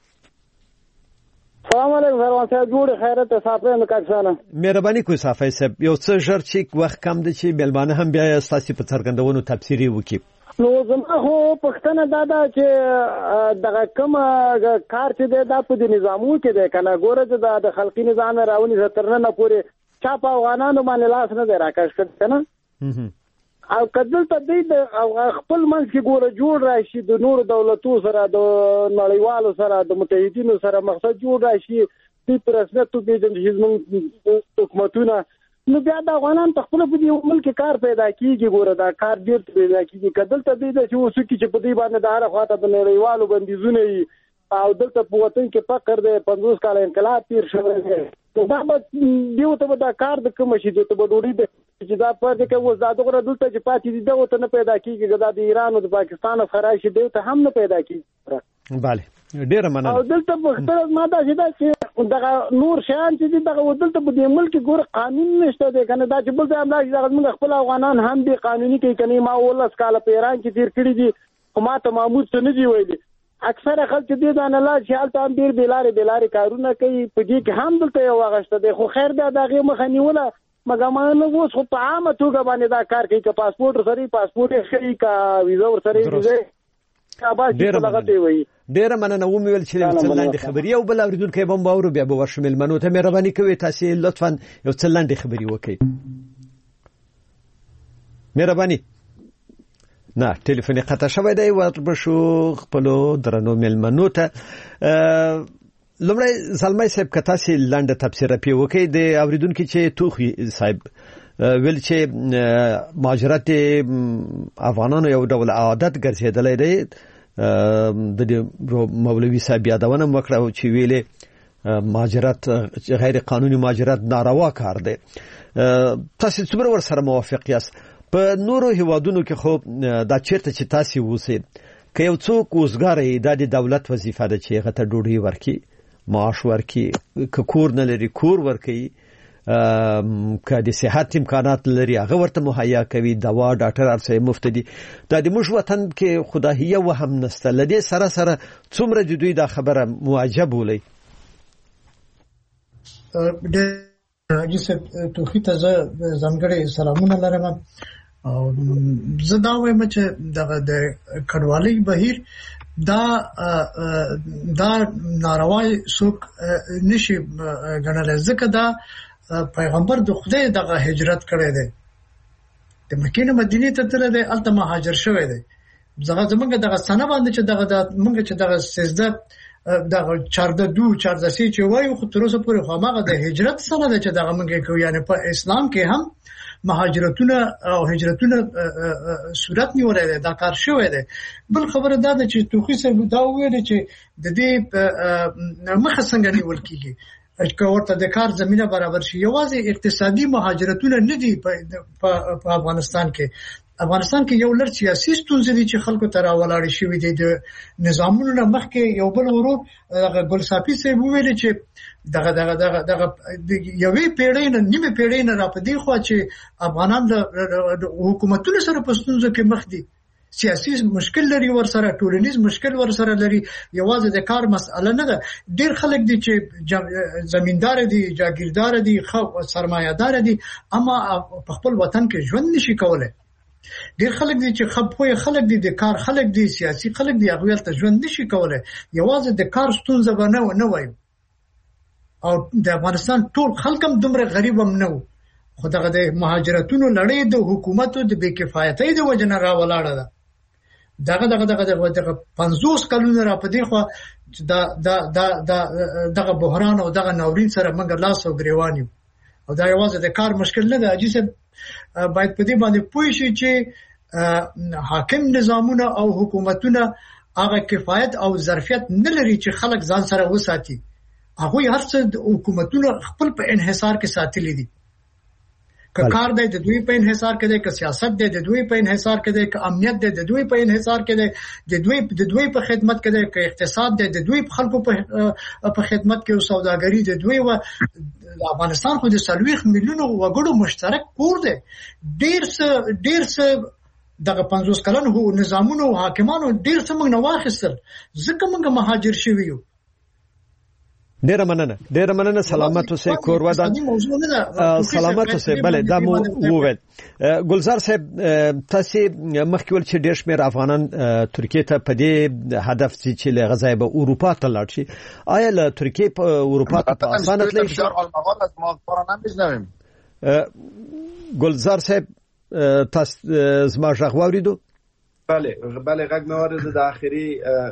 السلام علیکم سروان صاحب جوړ خیرت صافه مکاشانه مهرباني کوئ صافه صاحب یو څه ژر چې وخت کم دی چې ملمانه هم بیا تاسو په څرګندونو تفسیری وکړي نو زما خو پښتنه دادا چې دغه کوم کار چې دا په نظامو کې ده کنه ګوره چې د خلقي نظام راونی تر نه پورې چا په افغانانو باندې لاس نه راکښ کړ کنه او کدل ته د خپل منځ کې ګوره جوړ راشي د نور دولتو سره د نړیوالو سره د متحدینو سره مقصد جوړ راشي د پرسنتو د حزب حکومتونه نو بیا د افغانان په خپل په دې ملک کار پیدا کیږي ګوره دا کار ډیر پیدا کیږي کدل ته د چې اوس کې په دې باندې د هر خواته د نړیوالو بندیزونه او دلته په وطن کې فقر د پنځوس کال انقلاب تیر شوی دی دا به دیو ته دا کار د کوم شي ته به ډوډۍ چې دا پاتې کې اوس دا دغه دلته چې پاتې دي دا ته نه پیدا کیږي دا د ایران او د پاکستان او فرایشي دی ته هم نه پیدا کیږي. bale ډیره مننه. او دلته په ما دا چې دا چې دغه نور شیان چې دغه دلته په دې ملک ګور قانون نشته دی کنه دا چې بل ځای امدا چې دغه موږ خپل افغانان هم دي قانوني کوي کني ما ولس کاله په ایران کې تیر کړی دي خو ما ته معمول څه نه دی ویلي. اکثره خلک دې دا نه لا چې حالت هم ډیر بلاره بلاره کارونه کوي په دې کې هم دلته یو واغشته دی خو خیر دا دغه مخ نیوله مګر ما نه اوس خو په عامه توګه باندې دا کار کوي چې پاسپورت سره پاسپورت یې کا ویزا ور سره ویزا ډیره مننه. و مې ویل چې یو څه لاندې خبري او بل اوریدونکو به باور بیا به ورشمل منو ته مهرباني کوي تاسو لطفا یو څه لاندې خبري وکړئ. مهرباني. نه ټلیفون قطع شوی دی وربشو خپل درنو ملمنو ته. لمړی زلمای صاحب کتا سي لاندې تفسیر پی وکړي د اوریدونکو چې توخي صاحب ویل چې مهاجرت افغانانو یو ډول عادت ګرځیدلې دی. د مولوي صاحب یادونه وکړه چې ویلې مهاجرت غیر قانوني مهاجرت ناروا کار دی. تاسو څومره ور سره موافق یاست؟ په نورو هیوادونو کې خو دا چیرته چې تاسو ووسی که یو څوک وزګار د دولت وظیفه ده چې هغه ته ډوډۍ ورکي معاش ورکي که کور نه لري کور ورکي که د صحت امکانات لري هغه ورته مهیا کوي دوا ډاکټر ارسه مفت دي. دا د موږ وطن کې خدایه وهم نسته لدی سره سره څومره د دوی دا خبره معجب ولې د جسد توخی ته ځانګړي سلامونه لرم. او زه دا وایم چې د کډوالۍ بهیر دا دا ناروا څوک نشي ګڼل ځکه دا پیغمبر د خدای دغه هجرت کړی دی د مکې نه مدینه ته تللی دی الته مهاجر شوی دی. زغه زمونږ دغه سنه باندې چې دغه د مونږ چې دغه سجده دغه چارده دو چارده سي چې وایو خو تر اوسه پورې خو هغه د هجرت سره ده چې دغه مونږ کوي یعنی په اسلام کې هم مهاجرتونه او هجرتونه صورت نیولای دی دا کار شوی دی. بل خبره دا ده چې توخی سره دا ویل چې د دې مخه څنګه نیول کیږي چې ورته د کار زمينه برابر شي. یوازې اقتصادي مهاجرتونه نه دي په افغانستان کې. افغانستان کې یو لړ سیاسي ستونزې دي چې خلکو ته راولاړې شوې دي. د نظامونو مخکې یو بل ورو ګل صافي صاحب ویل چې دغه دغه دغه دغه یوې پیړۍ نه نیمه پیړۍ نه را پدې خو چې افغانان د حکومتونو سره په ستونزو کې مخ دي. سیاسي مشکل لري ور سره ټولنیز مشکل ور سره لري یوازې د کار مسأله نه ده. ډیر خلک دي چې زمیندار دي جاگیردار دي خو سرمایه‌دار دي اما په خپل وطن کې ژوند نشي کولای. ډیر خلک دي چې خپوی خلک دي د کار خلک دي سیاسي خلک دي هغه ته ژوند نشي کولای. یوازې د کار ستونزه باندې نه وایي او د افغانستان ټول خلکم دومره غریب هم نه وو خو دغه د مهاجرتونو لړۍ د حکومتو د بې کفایتۍ د وجنه راولاړه ده. دغه دغه دغه دغه پنځوس کلونه را پدې خو دا دا دا دغه بحران او دغه ناورین سره موږ لاس او ګریوان یو او دا یوازې د کار مشکل نه ده. چې باید په دې باندې پوه شي چې حاکم نظامونه او حکومتونه هغه کفایت او ظرفیت نه لري چې خلک ځان سره وساتي. هغه هر څه حکومتونه خپل په انحصار کې ساتلي دي. که کار دی د دوی په انحصار کې دی که سیاست دی د دوی په انحصار کې دی که امنیت دی د دوی په انحصار کې دی د دوی د دوی په خدمت کې دی که اقتصاد دی د دوی په خلکو په خدمت کې او سوداګري د دوی و افغانستان خو د سلويخ میلیونو وګړو مشترک کور دی. ډیر څه ډیر څه دغه پنځوس کلن هو نظامونو او حاکمانو ډیر څه موږ نه واخیستل ځکه موږ مهاجر شوي یو. ډیره مننه ډیره مننه سلامت اوسئ کور ودان سلامت اوسئ. بله دا مو وویل. ګلزار صاحب تاسو مخکې ول چې ډیر شمیر افغانان ترکیه ته په دې هدف چې له غزا به اروپا ته لاړ شي آیا له ترکیه په اروپا ته په اسانه تللی شي؟ ګلزار صاحب تاسو زما غږ واوریدو؟ بله بله غږ مې واورید د اخري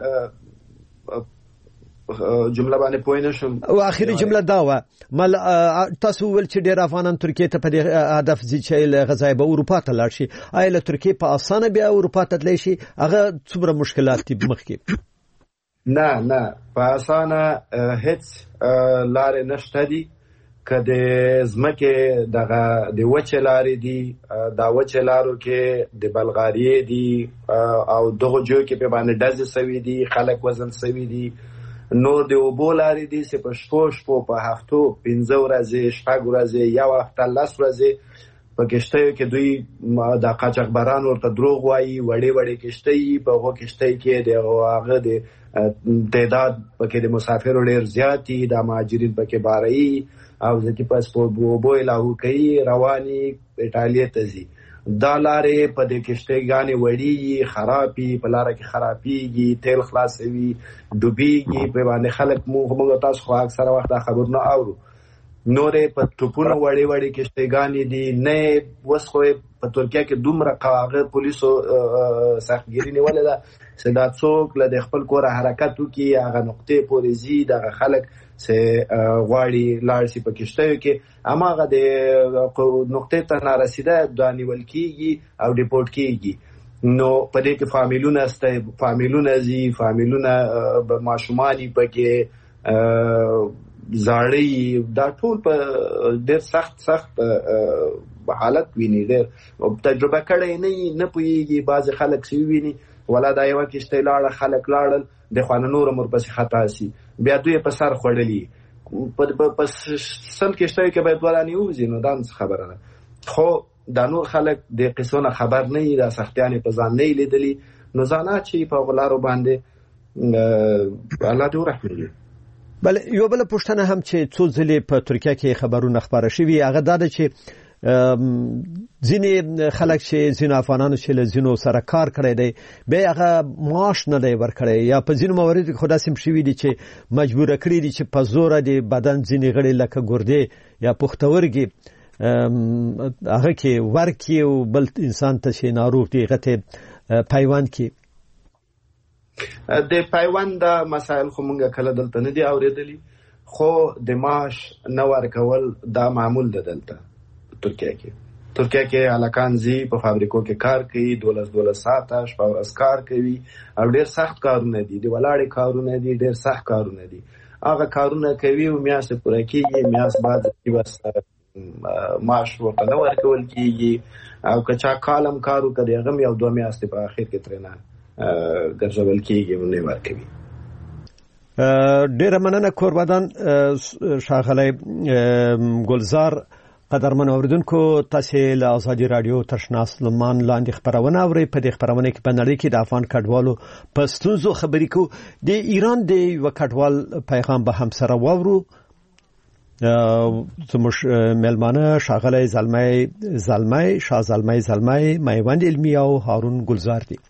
جمله باندې پوه نه شم. او اخیری جمله دا و مل تاسو ول چې ډیر افغانان ترکیه ته په هدف ځي چې غزا به اروپا ته لاړ شي آیا له ترکیه په اسانه بیا اروپا ته تللی شي؟ هغه څومره مشکلات دي مخکې؟ نه نه په اسانه هیڅ لارې نشته دي. که د ځمکې دغه د وچې لارې دي دا وچې لارو کې د بلغاریې دي او دغه جو کې په باندې ډزې سوي دي خلک وزن سوي دي نور د اوبو لارې دي چې په شپو شپو په هفتو پنځه ورځې شپږ ورځې یو هفته لس ورځې په کشتیو کې دوی د قاچاقبران ورته دروغ وایي وړې وړې کشتۍ په هغو کشتۍ کې د هغه د تعداد پکې د مسافرو ډېر زیات دي دا مهاجرین پکې بارایي او ځکه پاسپورت اوبو لاهو کوي رواني ایټالیا ته ځي دا لارې په دې کشتیګانې وړي خرابي په لاره کې خرابيږي تیل خلاصوي ډوبېږي په باندې خلک موږ تاسو خو اکثره وخت خبرونه اورو نورې په توپونو وړي وړي کشتیګانې دي نه وس خو په ترکیه کې دومره قواعد پولیسو سختګیري نیولې ده چې دا څوک له خپل کور حرکت وکړي هغه نقطې پورې ځي دغه خلک چې غواړي لاړ شي په کشتیو کې هماغه د نقطې ته نارسیده دا نیول کېږي او ډیپورټ کېږي نو په دې کې فامیلونه سته فامیلونه ځي فامیلونه ماشومان پکې زاړی دا ټول په ډېر سخت سخت حالت ویني ډېر تجربه کړی نه نه پوهېږي بعضې خلک چې وویني ولا دا یوه کشتۍ لاړه خلک لاړل د خوانه نور عمر پسې خطا سي بیا دوی په سر خوړلي په سل کشتیو کې باید ورانې ووځي نو دا څه خبره ده خو دا نور خلک د قصو نه خبر نه وي دا سختیانې په ځان نه یې لیدلي نو ځانات چې په هغو لارو باندې الله دې ورحمېږي بل یو بل پوښتنه هم چې څو ځلې په ترکیه کې خبرونه خبره شوي هغه دا ده چې ځینې خلک چې ځینو افغانانو چې له ځینو سره کار کړی دی بیا هغه معاش نه دی ورکړی یا په ځینو مواردو کې خو داسې هم شوي دي چې مجبوره کړي دي چې په زوره د بدن ځینې غړي لکه ګردې یا پښتورګي هغه کې ورکړي او بل انسان ته چې ناروغ دی هغه ته پیوند کړي د پیوند دا مسائل خو مونږه کله دلته نه دي اورېدلي خو د معاش نه ورکول دا معمول ده دلته ترکیه کې ترکیه کې هلکان ځي په فابریکو کې کار کوي دولس دولس ساعته شپه ورځ کار کوي او ډېر سخت کارونه دي د ولاړې کارونه دي ډېر سخت کارونه دي هغه کارونه کوي او میاشتې پوره کېږي میاشت بعد بس معاش ورته نه ورکول کېږي او که چا کالم کار وکړي هغه هم یو دوه میاشتې په اخر کې ترېنه ګرځول کېږي او نه ورکوي ډېره مننه کوربدان ښاغلی ګلزار قدرمن اوریدونکو تاسې له ازادي راډیو تشنا سلمان لاندې خبرونه اورئ په دې خبرونه کې په نړۍ کې د افغان کډوالو په ستونزو خبرې کوو د ایران د یوه کډوال پیغام به هم سره واورو زموږ میلمانه ښاغلی زلمی زلمی شاه زلمی زلمی میوند علمي او هارون ګلزار دي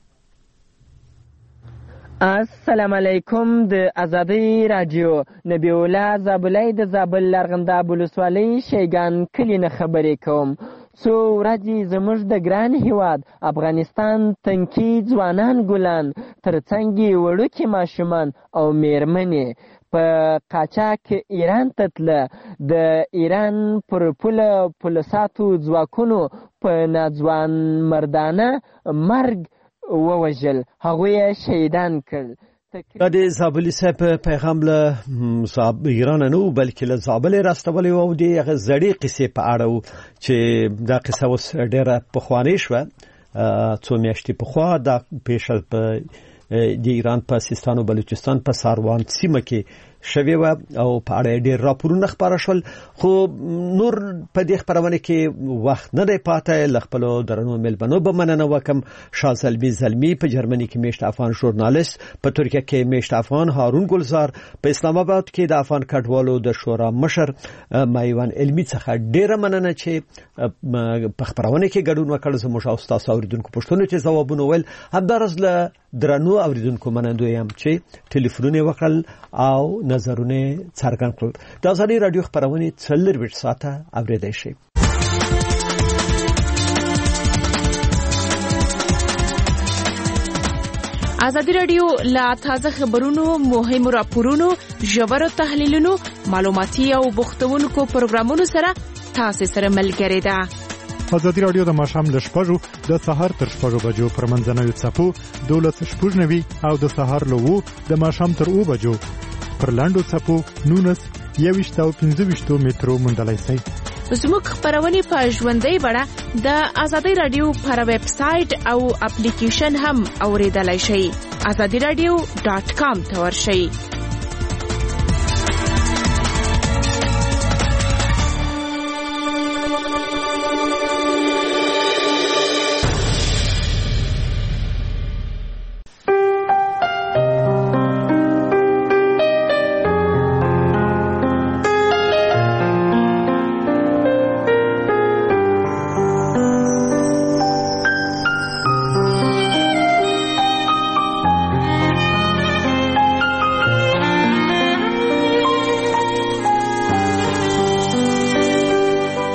السلام علیکم د ازادي رادیو نبی الله زابلای د زابل لرغنده ولسوالۍ شیګان کلی نه خبرې کوم څو ورځې زموږ د ګران هیواد افغانستان تنکي ځوانان ګلان ترڅنګ وړوکي ماشومان او میرمنې په قاچاق ایران ته تله د ایران پر پوله پولیساتو ځواکونو په ناځوان مردانه مرګ ووژل هغوی شهیدان کړ دا د زابلي صاحب پیغام له ایران نه بلکې له زابل راستولی و د هغه زړې قصې په اړه چې دا قصه اوس ډېره پخوانۍ شوه څو میاشتې پخوا دا پیښه په د ایران په سیستان او بلوچستان په ساروان سیمه کې شوی و او په اړه ډېر راپورونه خپاره شول خو نور په دې خبرونه کې وخت نه دی پاتې له خپلو درنو میلمنو به مننه وکم شاه زلمی زلمی په جرمني کې میشت افغان ژورنالیست په ترکیه کې میشت افغان هارون ګلزار په اسلام آباد کې د افغان کډوالو د شورا مشر میوند علمي څخه ډېره مننه چې په خبرونه کې ګډون وکړ زموږ او تاسو اوریدونکو پوښتنو چې ځوابونه ویل همدارس له درنو اوریدونکو منندوی هم چې ټلیفونونه وکړل او نظرونه څرګند کړل د ازادي رادیو خبرونه څلور ساعته اوریدای شي ازادي رادیو لا تازه خبرونو مهمو راپورونو ژورو تحلیلونو معلوماتي او بوختونکو پروګرامونو سره تاسو سره ملګری ده ازادي رادیو د ماښام ل شپږو د سهار تر شپږو بجو پر منځنوي څپو دولس شپږ نوي او د سهار له وو د ماښام تر اوو بجو پر لاندو څپو نونس یویشت او پنځه ویشت مترو موندلای شئ. زموږ خبرونه په ژوندۍ بڼه د آزادۍ رادیو پر ویب سټ او اپلیکیشن هم اوریدلای شئ. آزادۍ رادیو ډاټ کام ته ورشئ.